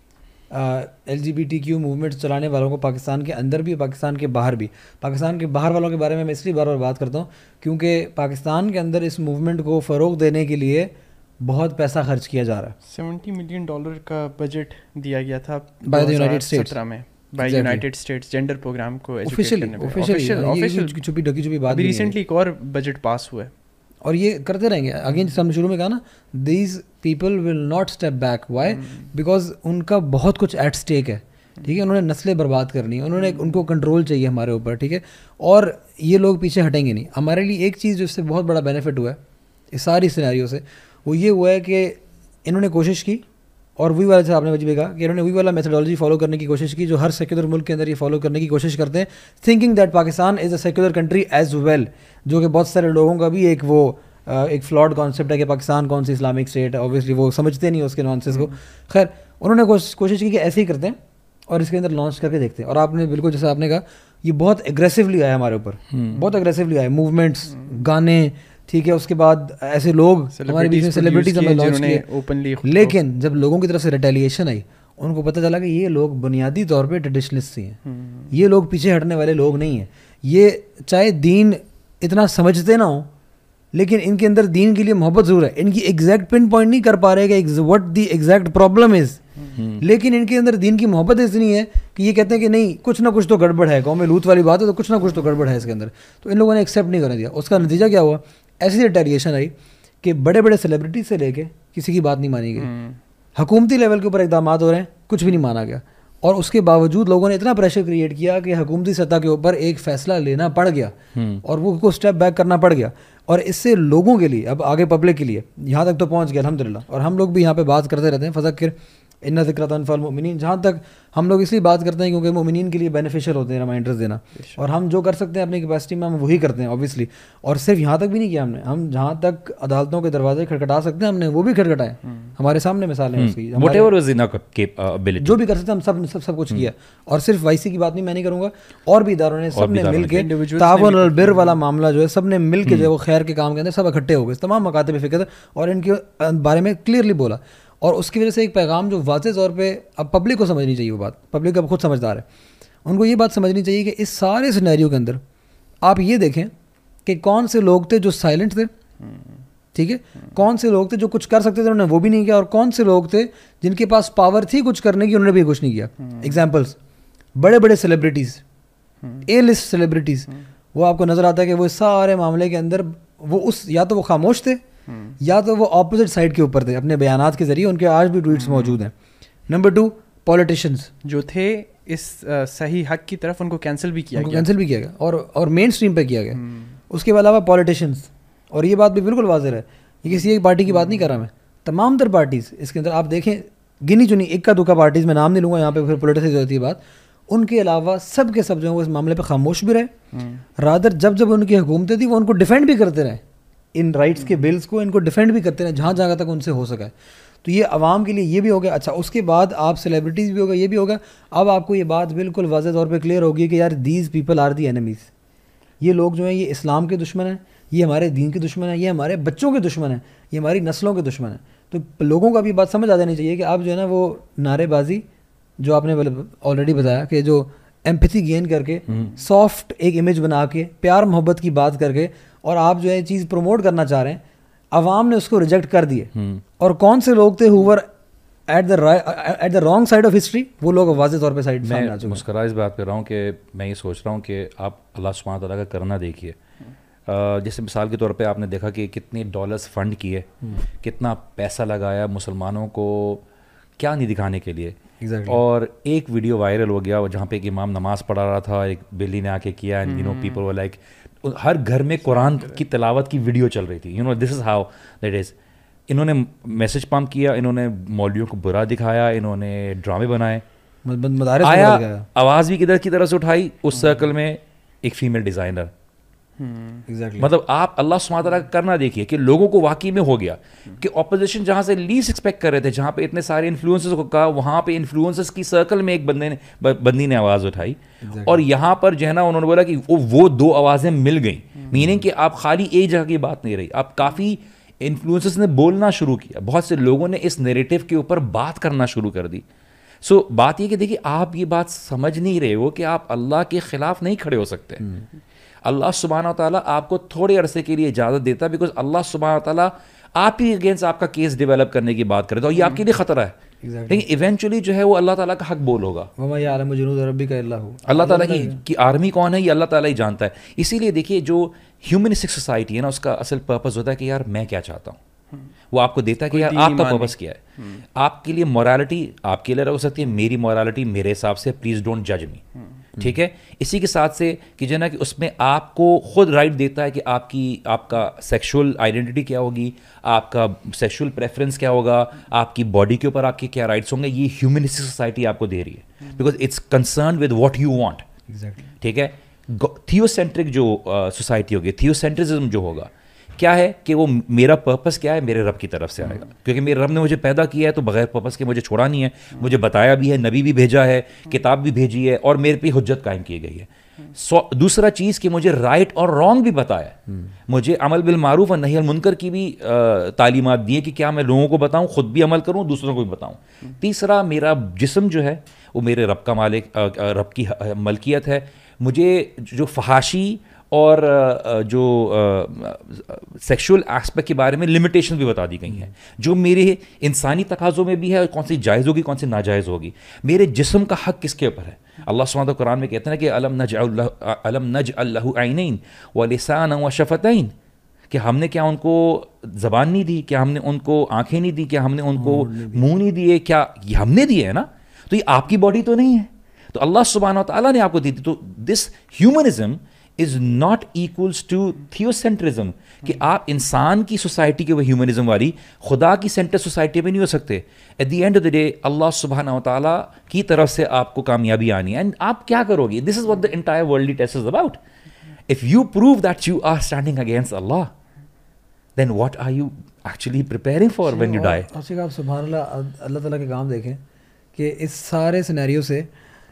L G B T Q movement چلانے والوں کو, پاکستان کے اندر بھی, پاکستان کے باہر بھی. پاکستان کے باہر والوں کے بارے میں میں اس لیے بار بار بات کرتا ہوں کیونکہ پاکستان کے اندر اس موومنٹ کو فروغ دینے کے لیے بہت پیسہ خرچ کیا جا رہا ہے. سیونٹی ملین ڈالر کا بجٹ دیا گیا تھا بائی دا یونائٹڈ اسٹیٹس میں, by United States gender programme کو آفیشلی آفیشلی چھپی ڈکی چھپی بات. ریسنٹلی ایک اور بجٹ پاس ہوا ہے, اور یہ کرتے رہیں گے. اگین جس ہم نے شروع میں کہا نا, these people will not step back. Why? Because ان کا بہت کچھ ایٹ اسٹیک ہے. ٹھیک ہے, انہوں نے نسلیں برباد کرنی ہے, انہوں نے ان کو کنٹرول چاہیے ہمارے اوپر. ٹھیک ہے, اور یہ لوگ پیچھے ہٹیں گے نہیں. ہمارے لیے ایک چیز جو اس سے بہت بڑا بینیفٹ ہوا ہے اس ساری سیناریو سے, وہ یہ ہوا ہے کہ انہوں نے کوشش کی, اور وہی والا آپ نے وجہ بھی کہا کہ انہوں نے وہی والا میتھڈالوجی فالو کرنے کی کوشش کی جو ہر سیکولر ملک کے اندر یہ فالو کرنے کی کوشش کرتے ہیں, thinking that Pakistan is a secular country as well, جو کہ بہت سارے لوگوں کا بھی ایک وہ ایک فلاڈ کانسیپٹ ہے کہ پاکستان کون سی اسلامک اسٹیٹ ہے. اوبیسلی وہ سمجھتے نہیں اس کے نانسنس کو. خیر, انہوں نے کوشش کی کہ ایسے ہی کرتے ہیں اور اس کے اندر لانچ کر کے دیکھتے ہیں. اور آپ نے بالکل جیسے آپ نے کہا, یہ بہت اگریسولی آیا ہمارے اوپر, بہت اگریسولی آئے موومنٹس, گانے. ٹھیک ہے, اس کے بعد ایسے لوگ ہمارے بیچ میں سیلیبریٹیز ہمیں لانچ کیے, لیکن جب لوگوں کی طرف سے ریٹیلیشن آئی ان کو پتہ چلا کہ یہ لوگ بنیادی طور پہ ٹریڈیشنلسٹ ہی ہیں, یہ لوگ پیچھے ہٹنے والے لوگ نہیں ہیں. یہ چاہے دین اتنا سمجھتے نہ ہوں لیکن ان کے اندر دین کے لیے محبت ضرور ہے. ان کی ایگزیکٹ پن پوائنٹ نہیں کر پا رہے کہ what the exact problem is, لیکن ان کے اندر دین کی محبت اتنی ہے کہ یہ کہتے ہیں کہ نہیں, کچھ نہ کچھ تو گڑبڑ ہے. قوم لوط والی بات ہے تو کچھ نہ کچھ تو گڑبڑ ہے اس کے اندر. تو ان لوگوں نے ایکسیپٹ نہیں کرنے دیا. اس کا نتیجہ کیا ہوا, ایسی ریٹیلیشن آئی کہ بڑے بڑے سیلیبریٹی سے لے کے کسی کی بات نہیں مانی گئی. حکومتی لیول کے اوپر اقدامات ہو رہے ہیں, کچھ بھی نہیں مانا گیا. اور اس کے باوجود لوگوں نے اتنا پریشر کریٹ کیا کہ حکومتی سطح کے اوپر ایک فیصلہ لینا پڑ گیا, اور وہ کو اسٹیپ بیک کرنا پڑ گیا. اور اس سے لوگوں کے لیے, اب آگے پبلک کے لیے یہاں تک تو پہنچ گیا الحمدللہ. اور ہم لوگ بھی یہاں پہ بات کرتے رہتے ہیں, فذکر ان ذکر تنفع المؤمنین, جہاں تک ہم لوگ اس لیے بات کرتے ہیں کیونکہ مومنین کے لیے بینیفیشیل ہوتے ہیں ریمائنڈرز دینا, اور ہم جو کر سکتے ہیں اپنی کیپیسٹی میں ہم وہی کرتے ہیں اوبیسلی. اور صرف یہاں تک بھی نہیں کیا ہم نے, ہم جہاں تک عدالتوں کے دروازے کھٹکھٹا سکتے ہیں ہم نے وہ بھی کھٹکھٹائے. ہمارے سامنے مثالیں ہیں اس کی, جو بھی کر سکتے ہیں ہم سب سب سب کچھ کیا. اور صرف وائی سی کی بات نہیں میں نہیں کروں گا, اور بھی اداروں نے سب نے مل کے تعاون البر والا معاملہ جو ہے سب نے مل کے جو ہے وہ خیر کے کام کے اندر سب اکٹھے ہو گئے, تمام مکاتب فکر, اور ان کے بارے میں کلیئرلی بولا. اور اس کی وجہ سے ایک پیغام جو واضح طور پہ اب پبلک کو سمجھنی چاہیے, وہ بات پبلک اب خود سمجھدار ہے, ان کو یہ بات سمجھنی چاہیے کہ اس سارے سینیریو کے اندر آپ یہ دیکھیں کہ کون سے لوگ تھے جو سائلنٹ تھے. ٹھیک ہے, کون سے لوگ تھے جو کچھ کر سکتے تھے انہوں نے وہ بھی نہیں کیا, اور کون سے لوگ تھے جن کے پاس پاور تھی کچھ کرنے کی, انہوں نے بھی کچھ نہیں کیا. ایگزامپلس, بڑے بڑے سیلیبریٹیز, اے لسٹ سیلیبریٹیز, وہ آپ کو نظر آتا ہے کہ وہ سارے معاملے کے اندر وہ اس یا تو وہ خاموش تھے یا تو وہ اپوزٹ سائڈ کے اوپر تھے اپنے بیانات کے ذریعے. ان کے آج بھی ٹویٹس موجود ہیں. نمبر ٹو, پولیٹیشینس جو تھے اس صحیح حق کی طرف, ان کو کینسل بھی کیا گیا, کینسل بھی کیا گیا اور اور مین اسٹریم پہ کیا گیا. اس کے علاوہ پولیٹیشینس, اور یہ بات بھی بالکل واضح ہے, یہ کسی ایک پارٹی کی بات نہیں کر رہا میں, تمام تر پارٹیز اس کے اندر آپ دیکھیں, گنی چنی ایک کا دو کا پارٹیز, میں نام نہیں لوں گا یہاں پہ, پھر پولیٹیکس ہوتی ہے بات. ان کے علاوہ سب کے سب جو ہیں وہ اس معاملے پہ خاموش بھی رہے. رادر جب جب ان کی حکومتیں تھیں وہ ان کو ڈیفینڈ بھی کرتے رہے, ان رائٹس کے بلز کو ان کو ڈیفینڈ بھی کرتے رہے جہاں جہاں تک ان سے ہو سکا ہے. تو یہ عوام کے لیے یہ بھی ہو گیا. اچھا اس کے بعد آپ سیلیبریٹیز بھی ہو گئے, یہ بھی ہوگا. اب آپ کو یہ بات بالکل واضح طور پہ کلیئر ہوگی کہ یار these people are the enemies. یہ لوگ جو ہیں یہ اسلام کے دشمن ہیں, یہ ہمارے دین کے دشمن ہیں, یہ ہمارے بچوں کے دشمن ہیں, یہ ہماری نسلوں کے دشمن ہیں. تو لوگوں کو بھی بات سمجھ آ جانی چاہیے کہ آپ جو ہے نا وہ نعرے بازی جو آپ نے آلریڈی بتایا کہ جو ایمپتھی گین کر کے سافٹ ایک امیج بنا کے پیار محبت کی بات کر کے اور آپ جو ہے چیز پروموٹ کرنا چاہ رہے ہیں, عوام نے اس کو ریجیکٹ کر دیے. اور کون سے لوگ تھے whoever at the at the wrong side of history, وہ لوگ واضح طور پہ سائڈ سامنے آ چکے ہیں. میں مسکرا اس بات کر رہا ہوں کہ میں یہ سوچ رہا ہوں کہ آپ اللہ سبحانہ تعالیٰ کا کرنا دیکھیے. جیسے مثال کے طور پہ آپ نے دیکھا کہ کتنے ڈالرز فنڈ کیے, کتنا پیسہ لگایا مسلمانوں کو کیا نہیں دکھانے کے لیے. اور ایک ویڈیو وائرل ہو گیا جہاں پہ ایک امام نماز پڑھا رہا تھا, ایک بلی نے آ کے کیا, and you know people were like, ہر گھر میں قرآن کی تلاوت کی ویڈیو چل رہی تھی. You know this is how that is. انہوں نے میسج پمپ کیا, انہوں نے مولویوں کو برا دکھایا, انہوں نے ڈرامے بنائے, آیا آواز بھی کدھر کی طرف سے اٹھائی اس سرکل میں ایک فیمیل ڈیزائنر. مطلب آپ اللہ سبحانہ تعالیٰ کا کرنا دیکھیے کہ لوگوں کو واقعی میں ہو گیا کہ اپوزیشن جہاں سے لیسٹ ایکسپیکٹ کر رہے تھے, جہاں پہ اتنے سارے انفلوئنسز کو کہا, وہاں پہ انفلوئنسز کی سرکل میں ایک بندے نے بندی نے آواز اٹھائی, اور یہاں پر جو ہے نا انہوں نے بولا کہ وہ دو آوازیں مل گئیں. میننگ کہ آپ خالی ایک جگہ کی بات نہیں رہی, آپ کافی انفلوئنسز نے بولنا شروع کیا, بہت سے لوگوں نے اس نیریٹو کے اوپر بات کرنا شروع کر دی. سو so, بات یہ کہ دیکھیے آپ یہ بات سمجھ نہیں رہے ہو کہ آپ اللہ کے خلاف نہیں کھڑے ہو سکتے. اللہ سبحانہ تعالیٰ آپ کو تھوڑے عرصے کے لیے اجازت دیتا ہے بیکاز اللہ سبحانہ تعالیٰ آپ ہی اگینسٹ آپ کا کیس ڈیولپ کرنے کی بات کرے تو یہ آپ کے لیے خطرہ ہے, لیکن ایونچولی جو ہے وہ اللہ تعالیٰ کا حق بول ہوگا. اللہ تعالیٰ کی کی آرمی کون ہے یہ اللہ تعالیٰ ہی جانتا ہے. اسی لیے دیکھیے جو ہیومنسٹک سوسائٹی ہے نا, اس کا اصل پرپز ہوتا ہے کہ یار میں کیا چاہتا ہوں, وہ آپ کو دیتا ہے کہ یار آپ کا پرپز کیا ہے. آپ کے لیے مورالٹی آپ کے لیے ہو سکتی ہے, میری مورالٹی میرے حساب سے پلیز ڈونٹ جج می, ٹھیک ہے. اسی کے ساتھ سے کہ جو ہے نا کہ اس میں آپ کو خود رائٹ دیتا ہے کہ آپ کی آپ کا سیکشول آئیڈینٹی کیا ہوگی, آپ کا سیکشول پریفرنس کیا ہوگا, آپ کی باڈی کے اوپر آپ کے کیا رائٹس ہوں گے. یہ ہیومنسٹک سوسائٹی آپ کو دے رہی ہے because it's concern with what you want, ٹھیک ہے. تھیوسینٹرک جو سوسائٹی ہوگی, تھیوسینٹرزم جو ہوگا, کیا ہے کہ وہ میرا پرپس کیا ہے, میرے رب کی طرف سے آئے گا, کیونکہ میرے رب نے مجھے پیدا کیا ہے تو بغیر پرپس کے مجھے چھوڑا نہیں ہے, مجھے بتایا بھی ہے, نبی بھی بھیجا ہے, کتاب بھی بھیجی ہے, اور میرے پہ حجت قائم کی گئی ہے. سو دوسرا چیز کہ مجھے رائٹ اور رانگ بھی بتایا ہے, مجھے عمل بالمعروف اور نہی عن المنکر کی بھی تعلیمات دی ہے کہ کیا میں لوگوں کو بتاؤں, خود بھی عمل کروں, دوسروں کو بھی بتاؤں. تیسرا میرا جسم جو ہے وہ میرے رب کا مالک, رب کی ملکیت ہے. مجھے جو فحاشی اور جو سیکشول ایسپیکٹ کے بارے میں لمیٹیشن بھی بتا دی گئی ہیں جو میرے انسانی تقاضوں میں بھی ہے, کون سی جائز ہوگی کون سی ناجائز ہوگی. میرے جسم کا حق کس کے اوپر ہے. اللہ سبحانہ و تعالیٰ قرآن میں کہتے ہیں کہ الم نجعل له الم نجعل له عینین ولسانا وشفتین, کہ ہم نے کیا ان کو زبان نہیں دی, کیا ہم نے ان کو آنکھیں نہیں دی, کیا ہم نے ان کو منہ نہیں دیے, کیا یہ ہم نے دیے ہے نا, تو یہ آپ کی باڈی تو نہیں ہے, تو اللہ سبحانہ و تعالیٰ نے آپ کو دی تھی. تو this humanism is not equals to theocentrism, کہ آپ انسان کی سوسائٹی کے وہ ہیومنزم والی خدا کی سینٹر سوسائٹی میں نہیں ہو سکتے. At the end of the day اللہ سبحانہ و تعالیٰ کی طرف سے آپ کو کامیابی آنی ہے, اینڈ آپ کیا کرو گے. This is what the entire worldly test is about. If you prove that you are standing against اللہ, then what are you actually preparing for when you die. آپ سبحان اللہ, اللہ تعالیٰ کے کام دیکھیں کہ اس سارے سینیریو سے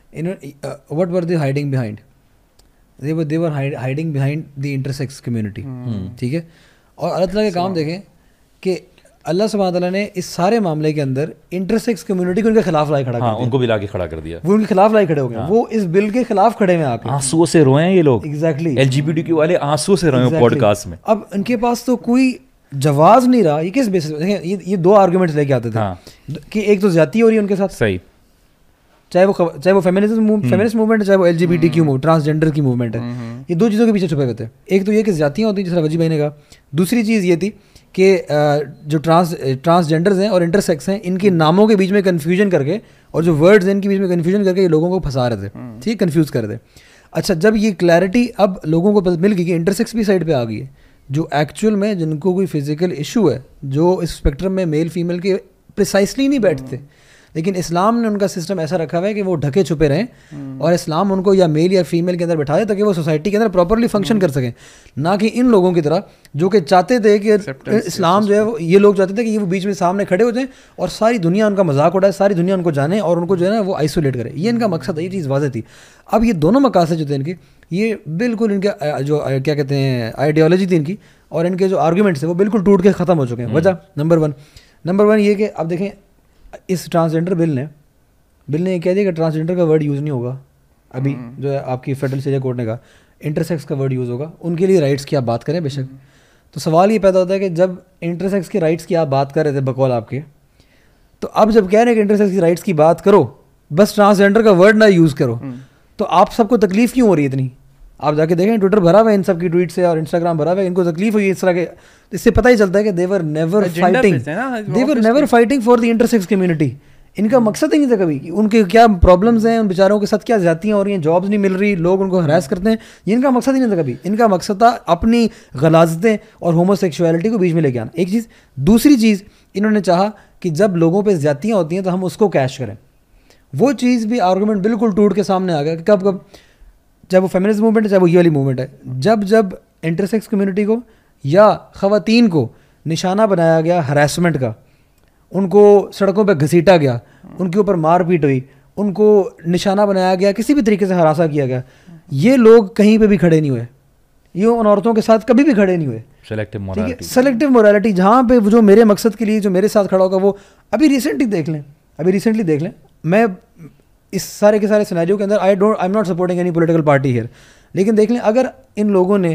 what were they hiding behind, they were they were hiding behind the intersex community, ٹھیک ہے. اور اللہ تعالیٰ کے کام دیکھیں کہ اللہ سبحانہ تعالیٰ نے اس سارے معاملے کے اندر انٹرسیکس کمیونٹی کو ان کے خلاف لائے کھڑا کر دیا, ان کو بھی لا کے کھڑا کر دیا, وہ ان کے خلاف لائے کھڑے ہو گئے, وہ اس بل کے خلاف کھڑے ہوئے, آ کے آنسو سے روئے ہیں یہ لوگ. Exactly L G B T Q والے آنسو سے روئے ہیں پوڈ کاسٹ میں. اب ان کے پاس تو کوئی جواز نہیں رہا. یہ کس بیسس پہ, دیکھیں یہ دو آرگومنٹس لے کے آتے تھے کہ ایک تو زیادتی ہو رہی ہے ان کے ساتھ, صحیح, چاہے وہ چاہے وہ فیمنزم فیمنسٹ موومنٹ ہے, چاہے وہ L G B T Q move transgender کی موومنٹ ہے. یہ دو چیزوں کے پیچھے چھپے ہوئے تھے. ایک تو یہ کہ زیادتیاں ہوتی ہیں جس طرح وجی بھائی نے کہا. دوسری چیز یہ تھی کہ جو ٹرانس ٹرانسجینڈرز ہیں اور انٹرسیکس ہیں, ان کے ناموں کے بیچ میں کنفیوژن کر کے اور جو ورڈز ہیں ان کے بیچ میں کنفیوژن کر کے یہ لوگوں کو پھنسا رہے تھے, ٹھیک, کنفیوز کر رہے تھے. اچھا, جب یہ کلیئرٹی اب لوگوں کو مل گئی کہ انٹرسیکس بھی سائڈ پہ آ گئی ہے, جو ایکچوئل میں جن کو کوئی فزیکل ایشو ہے, جو اس اسپیکٹرم میں میل فیمیل کے پریسائسلی نہیں بیٹھتے, لیکن اسلام نے ان کا سسٹم ایسا رکھا ہوا ہے کہ وہ ڈھکے چھپے رہیں, اور اسلام ان کو یا میل یا فیمیل کے اندر بٹھا دے تاکہ وہ سوسائٹی کے اندر پراپرلی فنکشن کر سکیں, نہ کہ ان لوگوں کی طرح جو کہ چاہتے تھے کہ اسلام جو ہے یہ لوگ چاہتے تھے کہ یہ وہ بیچ میں سامنے کھڑے ہو جائیں اور ساری دنیا ان کا مذاق اڑائے, ساری دنیا ان کو جانے اور ان کو جو ہے نا وہ آئسولیٹ کرے. یہ ان کا مقصد ہے, یہ چیز واضح تھی. اب یہ دونوں مقاصد جو تھے ان کے, یہ بالکل ان کے جو کیا کہتے ہیں آئیڈیالوجی تھی ان کی اور ان کے جو آرگومنٹس ہیں وہ بالکل ٹوٹ کے ختم ہو چکے ہیں. وجہ نمبر ون نمبر ون یہ کہ اب دیکھیں اس ٹرانسجینڈر بل نے بل نے یہ کہہ دیا کہ ٹرانسجینڈر کا ورڈ یوز نہیں ہوگا. ابھی جو ہے آپ کی فیڈرل اسٹیج کورٹ نے کہا انٹرسیکس کا ورڈ یوز ہوگا. ان کے لیے رائٹس کی آپ بات کریں بے شک, تو سوال یہ پیدا ہوتا ہے کہ جب انٹرسیکس کے رائٹس کی آپ بات کر رہے تھے بقول آپ کے, تو اب جب کہہ رہے ہیں کہ انٹرسیکس کی رائٹس کی بات کرو بس ٹرانسجینڈر کا ورڈ نہ یوز کرو, تو آپ سب کو تکلیف کیوں ہو رہی ہے اتنی؟ آپ جا کے دیکھیں ٹویٹر بھرا ہوا ہے ان سب کی ٹویٹ سے اور انسٹاگرام بھرا ہوا ہے, ان کو تکلیف ہوئی اس طرح کے. اس سے پتہ ہی چلتا ہے کہ they were never fighting they were never fighting for the intersex community. ان کا مقصد ہی نہیں تھا کبھی کہ ان کے کیا پرابلمز ہیں, ان بیچاروں کے ساتھ کیا زیادتیاں ہو رہی ہیں, جابس نہیں مل رہی, لوگ ان کو ہراس کرتے ہیں. یہ ان کا مقصد ہی نہیں تھا کبھی. ان کا مقصد تھا اپنی غلاظتیں اور ہومو سیکشولیٹی کو بیچ میں لے کے آنا. ایک چیز. دوسری چیز انہوں نے چاہا کہ جب لوگوں پہ زیادتیاں ہوتی ہیں تو ہم اس کو کیش کریں. وہ چیز بھی آرگومنٹ بالکل ٹوٹ کے سامنے آ گیا کہ کب کب جب وہ فیمنسٹ موومنٹ ہے چاہے وہ یہ والی موومنٹ ہے, جب جب انٹرسیکس کمیونٹی کو یا خواتین کو نشانہ بنایا گیا ہراسمنٹ کا, ان کو سڑکوں پہ گھسیٹا گیا, ان کے اوپر مار پیٹ ہوئی, ان کو نشانہ بنایا گیا, کسی بھی طریقے سے ہراساں کیا گیا, یہ لوگ کہیں پہ بھی کھڑے نہیں ہوئے, یہ ان عورتوں کے ساتھ کبھی بھی کھڑے نہیں ہوئے. سلیکٹیو مورالٹی سلیکٹیو مورالٹی جہاں پہ جو میرے مقصد کے لیے جو میرے ساتھ کھڑا ہوگا وہ ابھی ریسنٹلی دیکھ لیں ابھی ریسنٹلی دیکھ لیں میں اس سارے کے سارے سینیریو کے اندر I don't I am not supporting any political party here, لیکن دیکھ لیں اگر ان لوگوں نے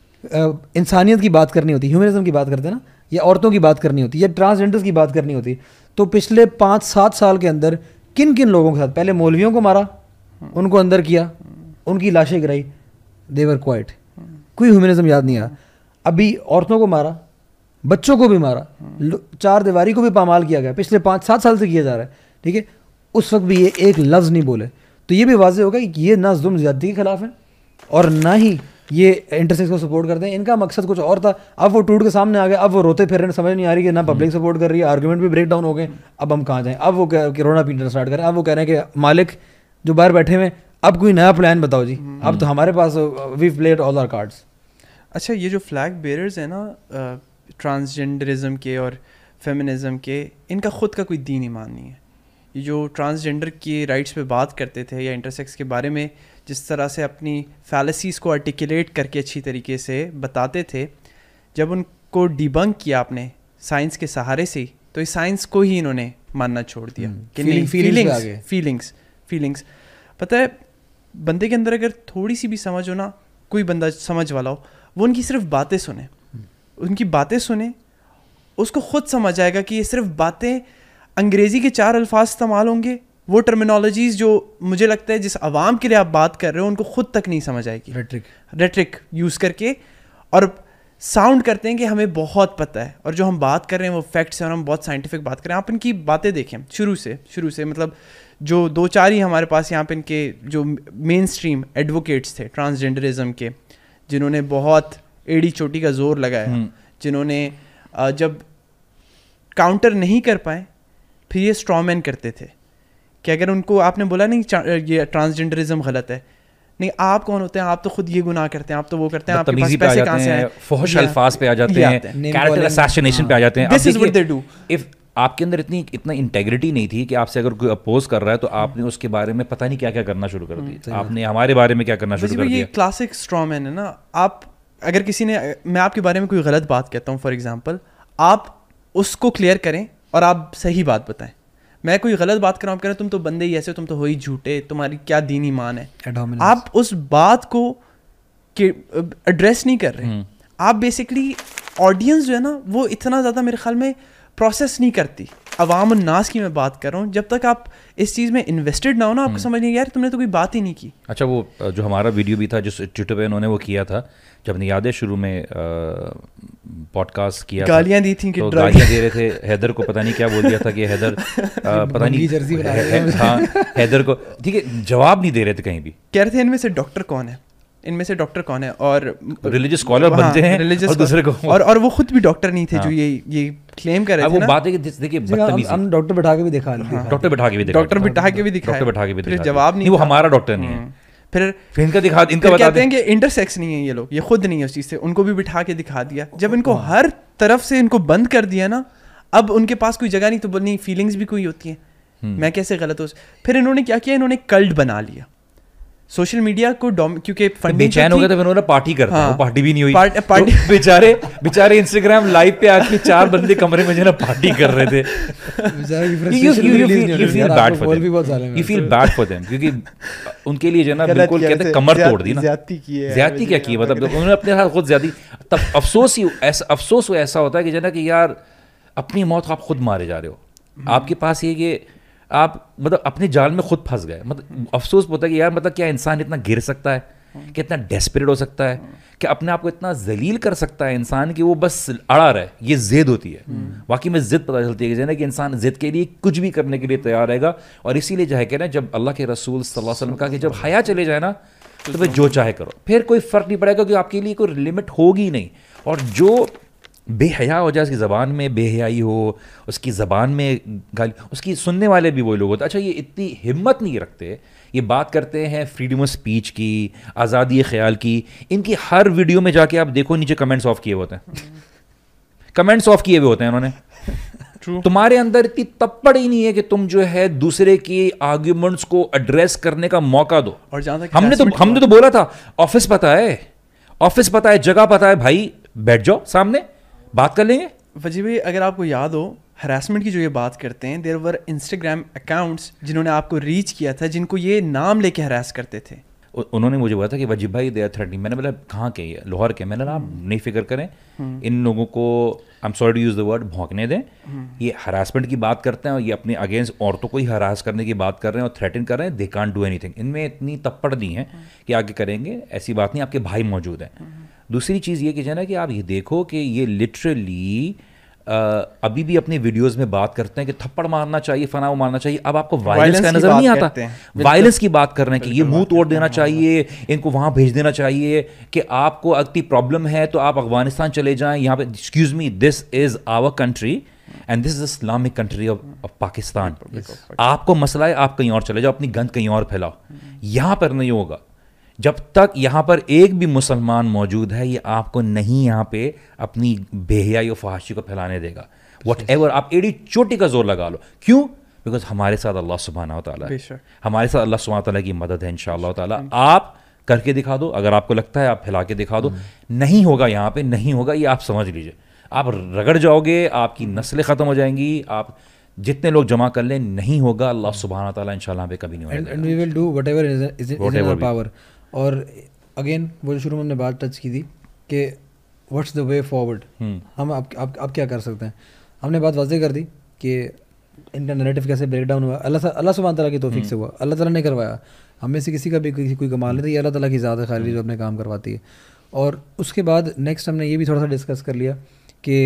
انسانیت کی بات کرنی ہوتی, ہیومنزم کی بات کرتے ہیں نا, یا عورتوں کی بات کرنی ہوتی, یا ٹرانسجینڈرز کی بات کرنی ہوتی, تو پچھلے پانچ سات سال کے اندر کن کن لوگوں کے ساتھ پہلے مولویوں کو مارا, ان کو اندر کیا, ان کی لاشیں گرائی, دے ور کوائٹ, کوئی ہیومنزم یاد نہیں آیا. ابھی عورتوں کو مارا, بچوں کو بھی مارا, چار دیواری کو بھی پامال کیا گیا, پچھلے پانچ سات سال سے کیا جا رہا ہے. ٹھیک ہے, اس وقت بھی یہ ایک لفظ نہیں بولے, تو یہ بھی واضح ہوگا کہ یہ نہ ظلم زیادتی کے خلاف ہے اور نہ ہی یہ انٹرسیکس کو سپورٹ کرتے ہیں. ان کا مقصد کچھ اور تھا, اب وہ ٹوٹ کے سامنے آ گیا, اب وہ روتے پھر رہے ہیں, سمجھ نہیں آ رہی کہ نہ پبلک سپورٹ کر رہی ہے, آرگومنٹ بھی بریک ڈاؤن ہو گئے, اب ہم کہاں جائیں, اب وہ رونا پیٹنا اسٹارٹ کریں, اب وہ کہہ رہے ہیں کہ مالک جو باہر بیٹھے ہوئے اب کوئی نیا پلان بتاؤ جی, اب تو ہمارے پاس we played all our cards. اچھا, یہ جو فلیگ بیئرز ہیں نا ٹرانسجینڈرزم کے اور فیمنزم کے, ان کا خود کا کوئی دین ایمان نہیں ہے. یہ جو ٹرانسجینڈر کی رائٹس پہ بات کرتے تھے یا انٹرسیکس کے بارے میں جس طرح سے اپنی فیلسیز کو آرٹیکولیٹ کر کے اچھی طریقے سے بتاتے تھے, جب ان کو ڈیبنک کیا آپ نے سائنس کے سہارے سے, تو اس سائنس کو ہی انہوں نے ماننا چھوڑ دیا کہ نہیں, فیلنگس فیلنگس فیلنگس پتہ ہے بندے کے اندر اگر تھوڑی سی بھی سمجھ ہو نا, کوئی بندہ سمجھ والا ہو, وہ ان کی صرف باتیں سنیں, ان کی باتیں سنیں, اس کو خود سمجھ آئے گا کہ یہ صرف باتیں, انگریزی کے چار الفاظ استعمال ہوں گے, وہ ٹرمینالوجیز جو مجھے لگتا ہے جس عوام کے لیے آپ بات کر رہے ہو ان کو خود تک نہیں سمجھ آئے گی, ریٹرک ریٹرک یوز کر کے, اور ساؤنڈ کرتے ہیں کہ ہمیں بہت پتہ ہے, اور جو ہم بات کر رہے ہیں وہ فیکٹس ہیں اور ہم بہت سائنٹیفک بات کر رہے ہیں. آپ ان کی باتیں دیکھیں شروع سے شروع سے مطلب جو دو چار ہی ہمارے پاس یہاں پہ ان کے جو مین اسٹریم ایڈوکیٹس تھے ٹرانسجینڈرزم کے, جنہوں نے بہت ایڑی چوٹی کا زور لگایا, جنہوں نے جب کاؤنٹر نہیں کر پائے پھر یہ اسٹرا مین کرتے تھے کہ اگر ان کو آپ نے بولا نہیں یہ ٹرانسجینڈرزم غلط ہے, نہیں آپ کون ہوتے ہیں, آپ تو خود یہ گناہ کرتے ہیں, آپ تو وہ کرتے ہیں, آپ کے پاس پیسے کہاں سے ہیں, فحش الفاظ پہ آ جاتے ہیں, کیریکٹر اساسینیشن پہ آ جاتے ہیں. This is what they do. If آپ کے اندر اتنی اتنا انٹیگریٹی نہیں تھی کہ آپ سے اگر کوئی اپوز کر رہا ہے تو آپ نے اس کے بارے میں پتہ نہیں کیا کیا کرنا شروع کر دیا, آپ نے ہمارے بارے میں کیا کرنا شروع کر دیا. یہ کلاسک اسٹرا مین ہے نا. آپ اگر کسی نے, میں آپ کے بارے میں کوئی غلط بات کہتا ہوں فار ایگزامپل, آپ اس کو کلیئر کریں اور آپ صحیح بات بتائیں. میں کوئی غلط بات کر رہا ہوں, کہہ رہا ہوں تم تو بندے ہی ایسے, تم تو ہو ہی جھوٹے, تمہاری کیا دین ایمان ہے, آپ اس بات کو ایڈریس نہیں کر رہے. آپ بیسکلی آڈینس جو ہے نا وہ اتنا زیادہ میرے خیال میں پروسیس نہیں کرتی. عوام الناس کی میں بات کر رہا ہوں, جب تک آپ اس چیز میں انویسٹڈ نہ ہو نا, آپ کو سمجھ نہیں یار تم نے تو کوئی بات ہی نہیں کی. اچھا, وہ جو ہمارا ویڈیو بھی تھا جس ٹویٹر پہ انہوں نے وہ کیا تھا, جب نے یاد ہے شروع میں پوڈ کاسٹ کیا, گالیاں دی تھیں, تو گالیاں دے رہے تھے حیدر کو, پتہ نہیں کیا بول دیا تھا کہ حیدر پتہ نہیں, ہاں حیدر کو, ٹھیک ہے, جواب نہیں دے رہے تھے کہیں بھی. کہہ رہے تھے ان میں سے ڈاکٹر کون ہے, ان میں سے ڈاکٹر کون ہے, اور ریلیجیس اسکالر بنتے ہیں اور دوسرے کو, اور اور وہ خود بھی ڈاکٹر نہیں تھے جو یہ یہ کلیم کر رہے تھے. وہ بات ہے کہ دیکھیے ہم ڈاکٹر بٹھا کے بھی دکھا لیں, ڈاکٹر بٹھا کے بھی ڈاکٹر بٹھا کے بھی دکھائے, ڈاکٹر بٹھا کے بھی پھر جواب نہیں, وہ ہمارا ڈاکٹر نہیں ہے, پھر ان کا دکھا ان کا کہتے ہیں کہ انٹرسیکس نہیں ہے یہ لوگ, یہ خود نہیں ہے اس چیز سے, ان کو بھی بٹھا کے دکھا دیا. جب ان کو ہر طرف سے ان کو بند کر دیا نا, اب ان کے پاس کوئی جگہ نہیں, تو بولنی فیلنگس بھی کوئی ہوتی ہیں, میں کیسے غلط ہو. پھر انہوں نے کیا کیا, انہوں نے کلٹ بنا لیا سوشل میڈیا کو, کیونکہ فنڈنگ چین ہو گیا تو انہوں نے پارٹی کرتا, وہ پارٹی بھی نہیں ہوئی, بیچارے بیچارے انسٹاگرام لائیو پہ آ کے چار بندے کمرے میں جو ہے نا پارٹی کر رہے تھے. You feel bad for them, کیونکہ ان کے لیے جو ہے نا بالکل کہتے ہیں کمر توڑ دی نا, زیادتی کیا کی, مطلب انہوں نے اپنے ساتھ خود زیادتی. تب افسوس ہی ایسا افسوس ایسا ہوتا ہے کہ جو ہے نا کہ یار اپنی موت آپ خود مارے جا رہے ہو, آپ کے پاس یہ کہ آپ مطلب اپنے جال میں خود پھنس گئے. مطلب افسوس ہوتا ہے کہ یار مطلب کیا انسان اتنا گر سکتا ہے, کہ اتنا ڈیسپریٹ ہو سکتا ہے, کہ اپنے آپ کو اتنا ذلیل کر سکتا ہے انسان کہ وہ بس اڑا رہے. یہ ضد ہوتی ہے, واقعی میں ضد پتہ چلتی ہے کہ کہ انسان ضد کے لیے کچھ بھی کرنے کے لیے تیار رہے گا. اور اسی لیے جو ہے کہ نا جب اللہ کے رسول صلی اللہ علیہ وسلم کہا کہ جب حیا چلے جائے نا تو پھر جو چاہے کرو, پھر کوئی فرق نہیں پڑے گا, کہ آپ کے لیے کوئی لمٹ ہوگی نہیں. اور جو بے حیا ہو جائے, اس کی زبان میں بے حیائی ہو, اس کی زبان میں گالی, اس کی سننے والے بھی وہی لوگ ہوتے ہیں. اچھا یہ اتنی ہمت نہیں رکھتے, یہ بات کرتے ہیں فریڈم آف اسپیچ کی, آزادی خیال کی, ان کی ہر ویڈیو میں جا کے آپ دیکھو نیچے کمنٹس آف کیے ہوتے ہیں, کمنٹس آف کیے ہوئے ہوتے ہیں انہوں نے. تمہارے اندر اتنی تپڑ ہی نہیں ہے کہ تم جو ہے دوسرے کی آرگیومنٹس کو ایڈریس کرنے کا موقع دو. اور ہم نے تو ہم نے تو بولا تھا آفس پتہ ہے, آفس پتہ ہے, جگہ پتہ ہے, بھائی بیٹھ جاؤ سامنے بات کر لیں گے. وجہ بھائی اگر آپ کو یاد ہو ہراسمنٹ کی جو یہ بات کرتے ہیں, دیر ور انسٹاگرام اکاؤنٹس جنہوں نے آپ کو ریچ کیا تھا, جن کو یہ نام لے کے ہراس کرتے تھے. انہوں نے مجھے بولا تھا کہ وجیب بھائی دے آر تھریٹنگ. میں نے بولا کہاں کے, یہ لاہور کے. میں نے کہا نہیں فکر کریں, ان لوگوں کو I am sorry to use the word بھونکنے دیں. یہ ہراسمنٹ کی بات کرتے ہیں, اور یہ اپنے اگینسٹ عورتوں کو ہی ہراس کرنے کی بات کر رہے ہیں اور تھریٹن کر رہے ہیں. They can't do anything. ان میں اتنی تپڑ نہیں ہے کہ آگے کریں گے, ایسی بات نہیں. آپ کے بھائی موجود ہیں. دوسری چیز یہ کہ جو ہے نا کہ آپ یہ دیکھو کہ یہ لٹرلی ابھی بھی اپنی ویڈیوز میں بات کرتے ہیں کہ تھپڑ مارنا چاہیے, فنا مارنا چاہیے. اب آپ کو وائلنس کا نظر نہیں آتا, وائلنس کی بات کر رہے ہیں کہ یہ منہ توڑ دینا چاہیے, ان کو وہاں بھیج دینا چاہیے, کہ آپ کو اگتی پرابلم ہے تو آپ افغانستان چلے جائیں. یہاں پہ excuse me, this is our country and this is Islamic country of Pakistan. آپ کو مسئلہ ہے, آپ کہیں اور چلے جاؤ, اپنی گند کہیں اور پھیلاؤ. یہاں پر نہیں ہوگا. جب تک یہاں پر ایک بھی مسلمان موجود ہے, یہ آپ کو نہیں یہاں پہ اپنی بے حیائی و فحاشی کو پھیلانے دے گا. واٹ ایور, آپ ایڑی چوٹی کا زور لگا لو. کیوں؟ بیکاز ہمارے ساتھ اللہ سبحانہ و تعالیٰ ہے, ہمارے ساتھ اللہ سبحانہ و تعالیٰ کی مدد ہے انشاءاللہ تعالیٰ. آپ کر کے دکھا دو, اگر آپ کو لگتا ہے آپ پھیلا کے دکھا دو. نہیں ہوگا یہاں پہ, نہیں ہوگا, یہ آپ سمجھ لیجیے. آپ رگڑ جاؤ گے, آپ کی نسلیں ختم ہو جائیں گی, آپ جتنے لوگ جمع کر لیں, نہیں ہوگا. اللہ سبحانہ و تعالیٰ انشاءاللہ پہ کبھی نہیں ہوگا. And we will do whatever is in our power. اور اگین وہ جو شروع میں ہم نے بات ٹچ کی تھی کہ واٹس دا وے فارورڈ, ہم آپ کیا کر سکتے ہیں. ہم نے بات واضح کر دی کہ ان کا نیریٹو کیسے بریک ڈاؤن ہوا. اللہ اللہ سبحانہ تعالیٰ کی توفیق سے ہوا, اللہ تعالیٰ نے کروایا. ہم میں سے کسی کا بھی کوئی کمال نہیں تھا, یہ اللہ تعالیٰ کی ذات ہے خالی جو اپنے کام کرواتی ہے. اور اس کے بعد نیکسٹ ہم نے یہ بھی تھوڑا سا ڈسکس کر لیا کہ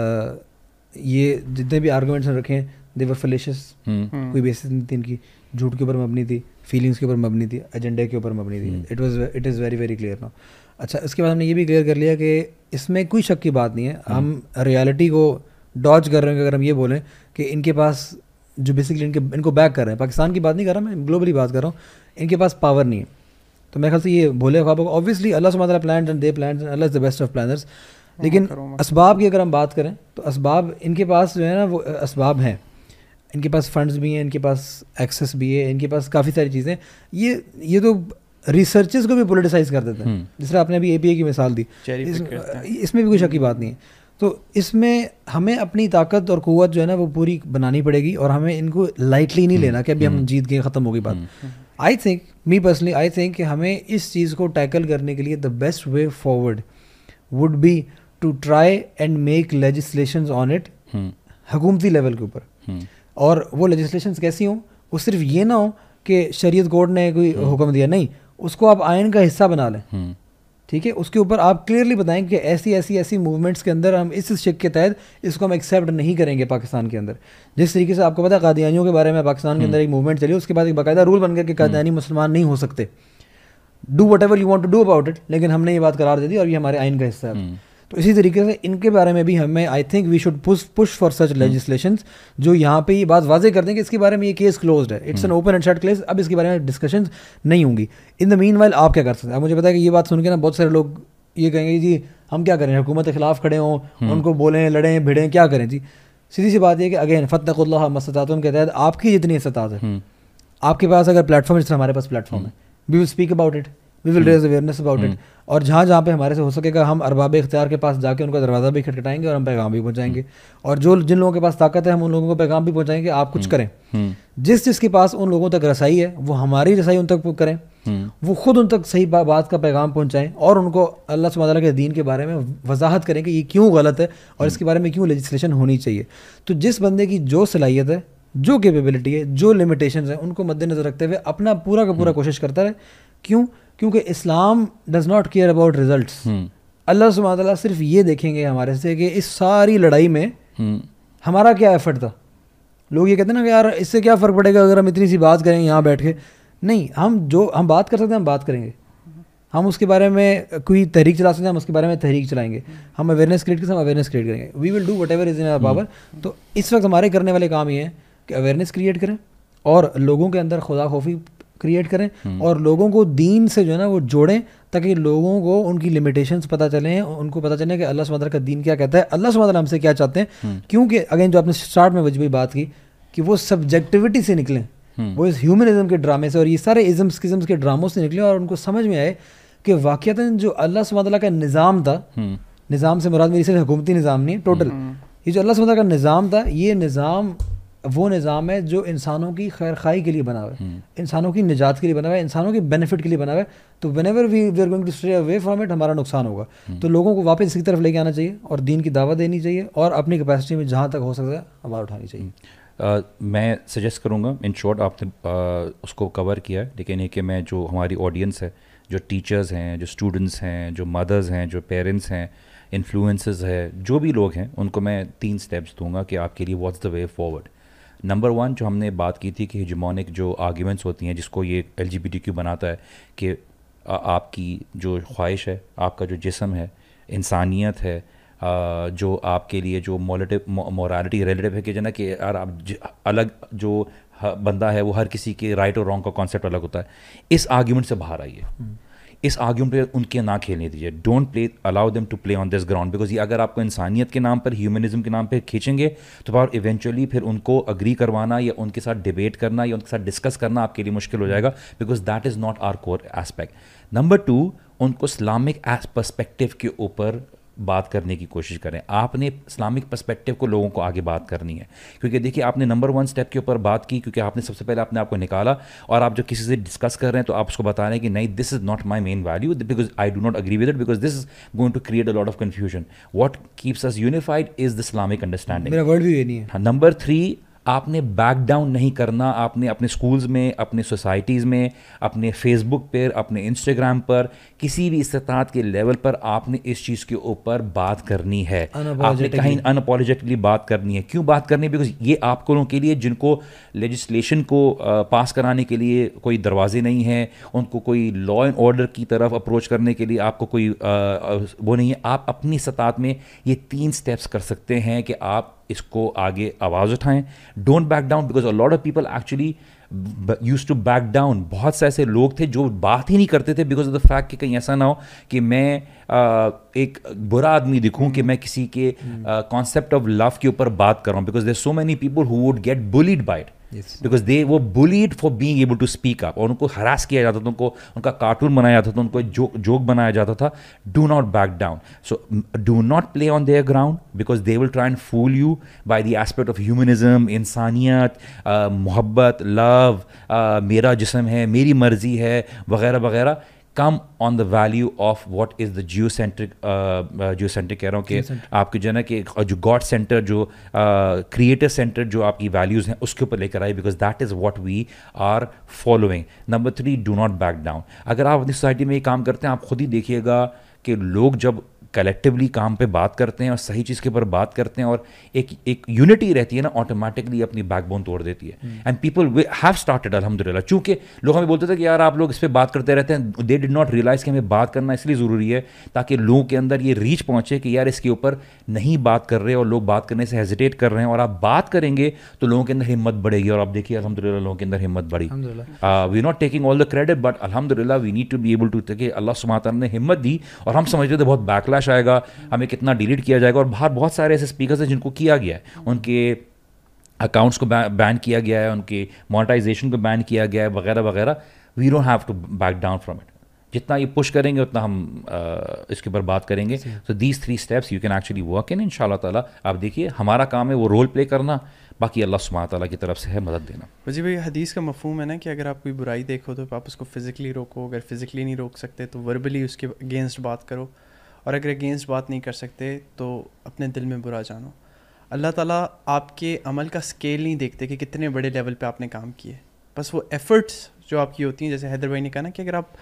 یہ جتنے بھی آرگومنٹس رکھے ہیں دے ور فلیشس, کوئی بیسس نہیں تھی ان کی, جھوٹ کے اوپر مبنی تھی, فیلنگس کے اوپر مبنی تھی, ایجنڈے کے اوپر مبنی تھی. It was it is very very clear نا. اچھا, اس کے بعد ہم نے یہ بھی کلیئر کر لیا کہ اس میں کوئی شک کی بات نہیں ہے. ہم ریالٹی کو ڈاج کر رہے ہیں. اگر ہم یہ بولیں کہ ان کے پاس جو بیسکلی ان کے ان کو بیک کر رہے ہیں, پاکستان کی بات نہیں کر رہا میں, گلوبلی بات کر رہا ہوں, ان کے پاس پاور نہیں ہے. تو میرے خیال سے یہ بھولے خواب ہوگا. اوبویسلی اللہ سبحانہ تعالیٰ plans and they plans, Allah is the best of planners. لیکن اسباب کی اگر ہم بات کریں تو اسباب ان کے پاس جو ہے نا وہ اسباب ہیں. ان کے پاس فنڈز بھی ہیں, ان کے پاس ایکسیس بھی ہے, ان کے پاس کافی ساری چیزیں. یہ یہ تو ریسرچز کو بھی پولیٹیسائز کر دیتے ہیں, جس طرح آپ نے ابھی اے پی اے کی مثال دی. اس میں بھی کوئی شک کی بات نہیں ہے. تو اس میں ہمیں اپنی طاقت اور قوت جو ہے نا وہ پوری بنانی پڑے گی, اور ہمیں ان کو لائٹلی نہیں لینا کہ ابھی ہم جیت گئے, ختم ہو گئی بات. I think me personally I think کہ ہمیں اس چیز کو ٹیکل کرنے کے لیے the best way forward would be to try and make legislations on it, حکومتی لیول کے اوپر. اور وہ لیجسلیشنز کیسی ہوں, وہ صرف یہ نہ ہو کہ شریعت کورٹ نے کوئی حکم دیا, نہیں, اس کو آپ آئین کا حصہ بنا لیں. ٹھیک ہے, اس کے اوپر آپ کلیئرلی بتائیں کہ ایسی ایسی ایسی موومنٹس کے اندر ہم اس شک کے تحت اس کو ہم ایکسیپٹ نہیں کریں گے پاکستان کے اندر. جس طریقے سے آپ کو پتا ہے قادیانیوں کے بارے میں پاکستان کے اندر ایک موومنٹ چلی, اس کے بعد ایک باقاعدہ رول بن گیا کہ قادیانی مسلمان نہیں ہو سکتے. Do whatever you want to do about it, لیکن ہم نے یہ بات قرار دے دی اور یہ ہمارے آئین کا حصہ ہے. تو اسی طریقے سے ان کے بارے میں بھی ہمیں I think we should push for such legislations جو یہاں پہ یہ بات واضح کر دیں کہ اس کے بارے میں یہ کیس کلوزڈ ہے, it's an open and shut case, اب اس کے بارے میں ڈسکشنز نہیں ہوں گی. ان دا مین وائل آپ کیا کر سکتے ہیں؟ اب مجھے پتا ہے کہ یہ بات سن کے نا بہت سارے لوگ یہ کہیں گے جی ہم کیا کریں, حکومت کے خلاف کھڑے ہوں, ان کو بولیں, لڑیں, بھیڑیں, کیا کریں؟ جی سیدھی سی بات یہ کہ اگین فاتقوا اللہ ما استطعتم کے تحت آپ کی جتنی استطاعت ہے, آپ کے پاس اگر پلیٹ فارم جس طرح ہمارے پاس پلیٹ فارم ہے, we will speak about it, we will raise awareness about it, اور جہاں جہاں پہ ہمارے سے ہو سکے گا ہم ارباب اختیار کے پاس جا کے ان کا دروازہ بھی کھٹکھٹائیں گے اور ہم پیغام بھی پہنچائیں گے, اور جو جن لوگوں کے پاس طاقت ہے ہم ان لوگوں کو پیغام بھی پہنچائیں گے آپ کچھ کریں. جس جس کے پاس ان لوگوں تک رسائی ہے وہ ہماری رسائی ان تک کریں, وہ خود ان تک صحیح بات کا پیغام پہنچائیں اور ان کو اللہ سبحانہ وتعالیٰ کے دین کے بارے میں وضاحت کریں کہ یہ کیوں غلط ہے اور اس کے بارے میں کیوں لیجسلیشن ہونی چاہیے. تو جس بندے کی جو صلاحیت ہے, جو کیپیبلٹی ہے, جو لمیٹیشنز ہیں, ان کو مد نظر رکھتے ہوئے اپنا پورا کا پورا کوشش کرتا رہے. کیوں؟ کیونکہ Islam does not care about results. اللہ سبحانہ وتعالیٰ صرف یہ دیکھیں گے ہمارے سے کہ اس ساری لڑائی میں ہمارا کیا ایفرٹ تھا. لوگ یہ کہتے ہیں نا کہ یار اس سے کیا فرق پڑے گا اگر ہم اتنی سی بات کریں یہاں بیٹھ کے. نہیں, ہم جو ہم بات کر سکتے ہیں ہم بات کریں گے, ہم اس کے بارے میں کوئی تحریک چلا سکتے ہیں ہم اس کے بارے میں تحریک چلائیں گے, ہم اویئرنیس کریٹ کر سکتے ہیں ہم اویئرنیس کریٹ کریں گے. We will do whatever is in our power. تو اس وقت ہمارے کرنے والے کام یہ ہیں کہ اویئرنیس کریٹ کریں اور لوگوں کے اندر خدا خوفی کریٹ کریں اور لوگوں کو دین سے جو ہے نا وہ جوڑیں تاکہ لوگوں کو ان کی لمیٹیشنز پتہ چلیں, ان کو پتہ چلے کہ اللہ سبحانہ وتعالیٰ کا دین کیا کہتا ہے, اللہ سبحانہ وتعالیٰ ہم سے کیا چاہتے ہیں. کیونکہ اگین جو آپ نے اسٹارٹ میں وجبی بات کی کہ وہ سبجیکٹیوٹی سے نکلیں, وہ اس ہیومنزم کے ڈرامے سے اور یہ سارے ازمس قسمس کے ڈراموں سے نکلیں اور ان کو سمجھ میں آئے کہ واقعتاً جو اللہ سبحانہ وتعالیٰ کا نظام تھا, نظام سے مراد میری صرف حکومتی نظام نہیں ہے, ٹوٹل یہ جو اللہ سبحانہ وتعالیٰ کا نظام تھا, یہ نظام وہ نظام ہے جو انسانوں کی خیر خواہی کے لیے بنا ہوا ہے, انسانوں کی نجات کے لیے بنا ہوا ہے, انسانوں کے بینیفٹ کے لیے بنا ہوا ہے. تو whenever we we are going to stay away from it ہمارا نقصان ہوگا. تو لوگوں کو واپس اس کی طرف لے کے آنا چاہیے اور دین کی دعوت دینی چاہیے اور اپنی کیپیسٹی میں جہاں تک ہو سکتا ہے آواز اٹھانی چاہیے. میں سجیسٹ کروں گا, ان شارٹ آپ نے اس کو کور کیا ہے, لیکن یہ کہ میں جو ہماری آڈینس ہے, جو ٹیچرز ہیں, جو اسٹوڈنٹس ہیں, جو مدرز ہیں, جو پیرنٹس ہیں, انفلوئنسز ہے, جو بھی لوگ ہیں, ان کو میں تین اسٹیپس دوں گا کہ آپ کے لیے what's the way forward. Number one, جو ہم نے بات کی تھی کہ ہیجمونک جو آرگیومنٹس ہوتی ہیں جس کو یہ L G B T Q بناتا ہے کہ آپ کی جو خواہش ہے, آپ کا جو جسم ہے, انسانیت ہے, جو آپ کے لیے جو مورالٹی ریلیٹیو ہے کہ جو نا کہ یار آپ الگ جو بندہ ہے وہ ہر کسی کے رائٹ اور رانگ کا کانسیپٹ الگ ہوتا ہے, اس آرگیومنٹ سے باہر آئیے. اس آرگیومنٹ پہ ان کے نہ کھیلنے دیجیے. Don't play allow them to play on this ground, because یہ اگر آپ کو انسانیت کے نام پر, ہیومنزم کے نام پہ کھینچیں گے تو پھر ایونچولی پھر ان کو اگری کروانا یا ان کے ساتھ ڈیبیٹ کرنا یا ان کے ساتھ ڈسکس کرنا آپ کے لیے مشکل ہو جائے گا, because that is not our core aspect. Number two, ان کو اسلامک پرسپیکٹیو کے اوپر بات کرنے کی کوشش کریں. آپ نے اسلامک پرسپیکٹیو کو لوگوں کو آگے بات کرنی ہے, کیونکہ دیکھیے آپ نے نمبر ون اسٹیپ کے اوپر بات کی, کیونکہ آپ نے سب سے پہلے اپنے آپ کو نکالا اور آپ جو کسی سے ڈسکس کر رہے ہیں تو آپ اس کو بتا رہے ہیں کہ نہیں, this is not my main value because I do not agree with it because this is going to create a lot of confusion. What keeps us unified is the Islamic understanding. میرا ورڈ بھی یہ نہیں ہے. نمبر تھری, آپ نے بیک ڈاؤن نہیں کرنا. آپ نے اپنے اسکولز میں, اپنے سوسائٹیز میں, اپنے فیس بک پر, اپنے انسٹاگرام پر, کسی بھی استطاعت کے لیول پر آپ نے اس چیز کے اوپر بات کرنی ہے. آپ نے کہیں ان اپالوجیٹکلی بات کرنی ہے. کیوں بات کرنی ہے؟ بیکاز یہ آپ کو لوگوں کے لیے جن کو لیجسلیشن کو پاس کرانے کے لیے کوئی دروازے نہیں ہیں, ان کو کوئی لا اینڈ آرڈر کی طرف اپروچ کرنے کے لیے آپ کو کوئی وہ نہیں ہے. آپ اپنی استطاعت میں یہ تین اسٹیپس کر سکتے ہیں کہ آپ اس کو آگے آواز اٹھائیں. Don't back down because a lot of people actually use to back down. بہت سے ایسے لوگ تھے جو بات ہی نہیں کرتے تھے بیکاز آف دا فیکٹ کہ کہیں ایسا نہ ہو کہ میں ایک برا آدمی دکھوں کہ میں کسی کے کانسیپٹ آف لو کے اوپر بات کر رہا ہوں, because there so many people who would get blamed by it because they وہ blamed for being able to speak up, اور ان کو ہراس کیا جاتا تھا, ان کو ان کا کارٹون بنایا جاتا تھا, ان کو جوک بنایا جاتا تھا. Do not back down. So do not play on their ground because they will try and fool you by the aspect of humanism, انسانیت, محبت, لو, میرا جسم ہے, میری مرضی ہے, وغیرہ وغیرہ. Come on the value of what is the geocentric, geocentric کہہ رہا ہوں کہ آپ کی جو ہے نا کہ جو گاڈ سینٹر, جو کریٹر سینٹر جو آپ کی ویلیوز ہیں اس کے اوپر لے کر آئے, because that is what we are following. Number three, do not back down. اگر آپ اپنی سوسائٹی میں یہ کام کرتے ہیں, آپ خود ہی دیکھیے گا کہ لوگ جب کلیکٹیولی کام پہ بات کرتے ہیں اور صحیح چیز کے اوپر بات کرتے ہیں اور ایک ایک یونٹی رہتی ہے نا, آٹومیٹکلی اپنی بیک بون توڑ دیتی ہے. اینڈ پیپل ہیو اسٹارٹیڈ الحمد للہ. چونکہ لوگ ہمیں بولتے تھے کہ یار آپ لوگ اس پہ بات کرتے رہتے ہیں, دے ڈڈ ناٹ ریئلائز کہ ہمیں بات کرنا اس لیے ضروری ہے تاکہ لوگوں کے اندر یہ ریچ پہنچے کہ یار اس کے اوپر نہیں بات کر رہے اور لوگ بات کرنے سے ہیزیٹیٹ کر رہے ہیں, اور آپ بات کریں گے تو لوگوں کے اندر ہمت بڑھے گی. اور آپ دیکھیے الحمد للہ لوگوں کے اندر ہمت بڑھی. We not taking all the credit but الحمد للہ we need to be able to, کہ اللہ سبحانہ تعالیٰ نے ہمت دی. اور ہم سمجھتے تھے بہت بیک لیش آئے گا, ہمیں کتنا ڈیلیٹ کیا جائے گا, اور باہر بہت سارے ایسے اسپیکرز ہیں جن کو کیا گیا ہے, ان کے اکاؤنٹس کو بین کیا گیا ہے, ان کی مونیٹائزیشن کو بین کیا گیا ہے وغیرہ وغیرہ. We don't have to back down from it. جتنا یہ پش کریں گے اتنا ہم اس کے اوپر بات کریں گے. So these three steps you can actually work ان شاء اللہ تعالیٰ. آپ دیکھیے ہمارا کام ہے وہ رول پلے کرنا, باقی اللہ سبحانہ تعالیٰ کی طرف سے ہے مدد دینا. جی بھائی حدیث کا مفہوم ہے نا کہ اگر آپ کوئی برائی دیکھو تو آپ اس کو فزیکلی روکو, اگر فزیکلی نہیں روک سکتے تو وربلی اس کے اگینسٹ بات کرو, اور اگر اگینسٹ بات نہیں کر سکتے تو اپنے دل میں برا جانو. اللہ تعالیٰ آپ کے عمل کا اسکیل نہیں دیکھتے کہ کتنے بڑے لیول پہ آپ نے کام کیے, بس وہ ایفرٹس جو آپ کی ہوتی ہیں. جیسے حیدر بھائی نے کہا نا کہ اگر آپ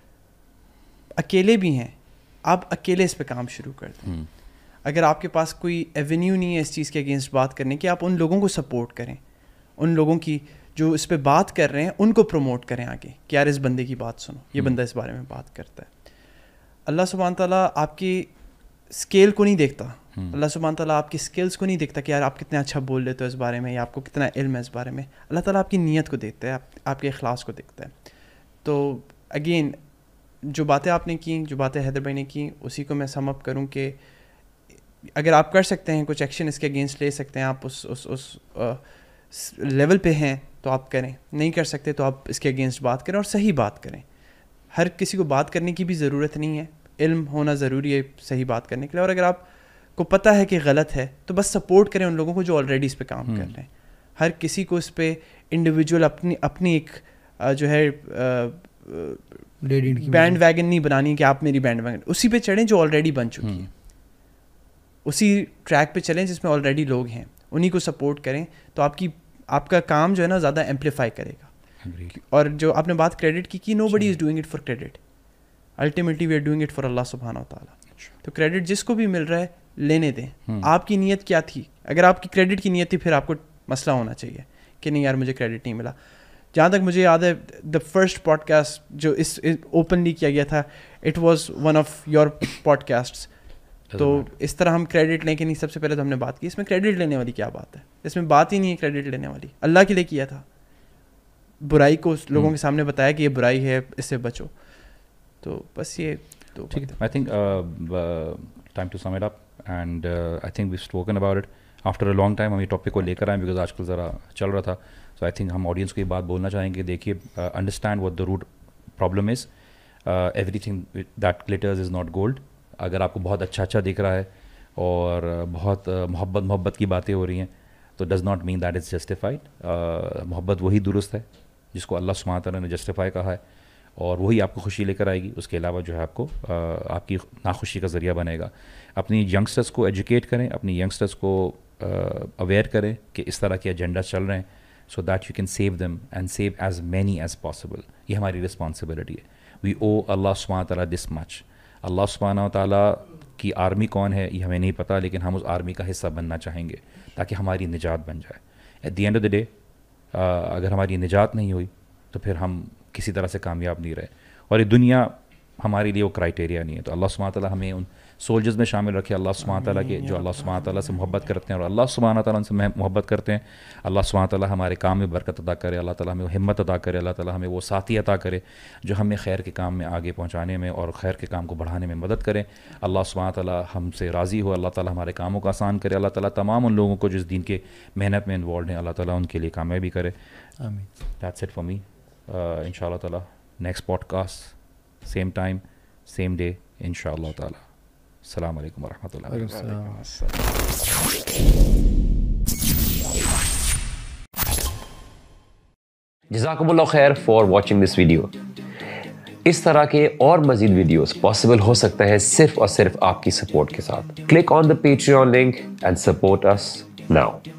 اکیلے بھی ہیں, آپ اکیلے اس پہ کام شروع کر دیں. اگر آپ کے پاس کوئی ایونیو نہیں ہے اس چیز کے اگینسٹ بات کرنے کی, آپ ان لوگوں کو سپورٹ کریں, ان لوگوں کی جو اس پہ بات کر رہے ہیں ان کو پروموٹ کریں آگے کہ یار اس بندے کی بات سنو, یہ بندہ اس بارے میں بات کرتا ہے. اللہ سبحانہ تعالیٰ آپ کی اسکیل کو نہیں دیکھتا, اللہ سبحانہ تعالیٰ آپ کی اسکلس کو نہیں دیکھتا کہ یار آپ کتنا اچھا بول لیتے ہو اس بارے میں, یا آپ کو کتنا علم ہے اس بارے میں. اللہ تعالیٰ آپ کی نیت کو دیکھتا ہے, آپ کے اخلاص کو دیکھتا ہے. تو اگین جو باتیں آپ نے کی, جو باتیں حیدر بھائی نے کی, اسی کو میں سم اپ کروں کہ اگر آپ کر سکتے ہیں کچھ ایکشن اس کے اگینسٹ لے سکتے ہیں, آپ اس اس اس لیول پہ ہیں تو آپ کریں, نہیں کر سکتے تو آپ اس کے اگینسٹ بات کریں اور صحیح بات کریں. ہر کسی کو بات کرنے کی بھی ضرورت نہیں ہے, علم ہونا ضروری ہے صحیح بات کرنے کے لیے. اور اگر آپ کو پتہ ہے کہ غلط ہے تو بس سپورٹ کریں ان لوگوں کو جو آلریڈی اس پہ کام کر رہے ہیں. ہر کسی کو اس پہ انڈیویجول اپنی اپنی ایک جو ہے بینڈ ویگن نہیں بنانی کہ آپ میری بینڈ ویگن, اسی پہ چڑھیں جو آلریڈی بن چکی ہے, اسی ٹریک پہ چلیں جس میں آلریڈی لوگ ہیں, انہی کو سپورٹ کریں. تو آپ کی آپ کا کام جو ہے نا زیادہ ایمپلیفائی کرے گا. اور جو آپ نے بات کریڈٹ کی کی, nobody is doing it for credit, ultimately we are doing it for اللہ سبحانہ وتعالیٰ. تو کریڈٹ جس کو بھی مل رہا ہے لینے دیں. آپ کی نیت کیا تھی؟ اگر آپ کی کریڈٹ کی نیت تھی پھر آپ کو مسئلہ ہونا چاہیے کہ نہیں یار مجھے کریڈٹ نہیں ملا. جہاں تک مجھے یاد ہے دا فرسٹ پوڈ کاسٹ جو اس اوپنلی کیا گیا تھا, it was one of your podcasts. تو اس طرح ہم کریڈٹ لیں کہ نہیں, سب سے پہلے تو ہم نے بات کی, اس میں کریڈٹ لینے والی کیا بات ہے؟ اس میں بات ہی نہیں ہے کریڈٹ لینے والی. اللہ کے لیے کیا تھا, برائی کو لوگوں کے سامنے بتایا کہ یہ برائی ہے, اس سے بچو. تو بس یہ تو ٹھیک ہے. I think time to sum it up and I think we spoken about it after a long time. ہم یہ ٹاپک کو لے کر آئیں بیکاز آج کل ذرا چل رہا تھا. سو آئی تھنک ہم آڈینس کو یہ بات بولنا چاہیں گے, دیکھیے understand what the root problem is. Everything that glitters is not gold. اگر آپ کو بہت اچھا اچھا دکھ رہا ہے اور بہت محبت محبت کی باتیں ہو رہی ہیں تو does not mean that is justified. محبت وہی درست ہے جس کو اللہ سبحانہ تعالیٰ نے جسٹیفائی کہا ہے, اور وہی آپ کو خوشی لے کر آئے گی. اس کے علاوہ جو ہے آپ کو آپ کی ناخوشی کا ذریعہ بنے گا. اپنی ینگسٹرس کو ایجوکیٹ کریں, اپنی ینگسٹرس کو اویئر کریں کہ اس طرح کے ایجنڈا چل رہے ہیں, so that you can save them and save as many as possible. یہ ہماری رسپانسبلٹی ہے. وی او اللہ سبحانہ تعالیٰ دس مچ. اللہ سبحانہ تعالیٰ کی آرمی کون ہے یہ ہمیں نہیں پتہ, لیکن ہم اس آرمی کا حصہ بننا چاہیں گے تاکہ ہماری نجات بن جائے. At the end of the day اگر ہماری نجات نہیں ہوئی تو پھر ہم کسی طرح سے کامیاب نہیں رہے, اور یہ دنیا ہمارے لیے وہ کرائٹیریا نہیں ہے. تو اللہ سبحانہ تعالیٰ ہمیں ان سولجرز میں شامل رکھے, اللہ سبحانہ تعالیٰ کے جو اللہ سبحانہ تعالیٰ سے محبت کرتے ہیں اور اللہ سبحانہ تعالیٰ سے محبت کرتے ہیں. اللہ سبحانہ تعالیٰ ہمارے کام میں برکت عطا کرے, اللہ تعالیٰ ہمیں ہمت عطا کرے, اللہ تعالیٰ ہمیں وہ ساتھی عطا کرے جو ہمیں خیر کے کام میں آگے پہنچانے میں اور خیر کے کام کو بڑھانے میں مدد کریں. اللہ سبحانہ تعالیٰ ہم سے راضی ہو, اللہ تعالیٰ ہمارے کاموں کو آسان کرے, اللہ تعالیٰ تمام ان لوگوں کو جس دین کے محنت میں انوالوڈ ہیں اللہ تعالیٰ ان کے لیے کامیابی کرے. آمین. That's it for me. ان شاء اللہ تعالیٰ next podcast same time same day ان شاء اللہ تعالیٰ. السلام علیکم ورحمۃ اللہ وبرکاتہ. جزاکم اللہ خیر فار واچنگ دس ویڈیو. اس طرح کے اور مزید ویڈیوز پاسبل ہو سکتا ہے صرف اور صرف آپ کی سپورٹ کے ساتھ. Click on the Patreon link and support us now.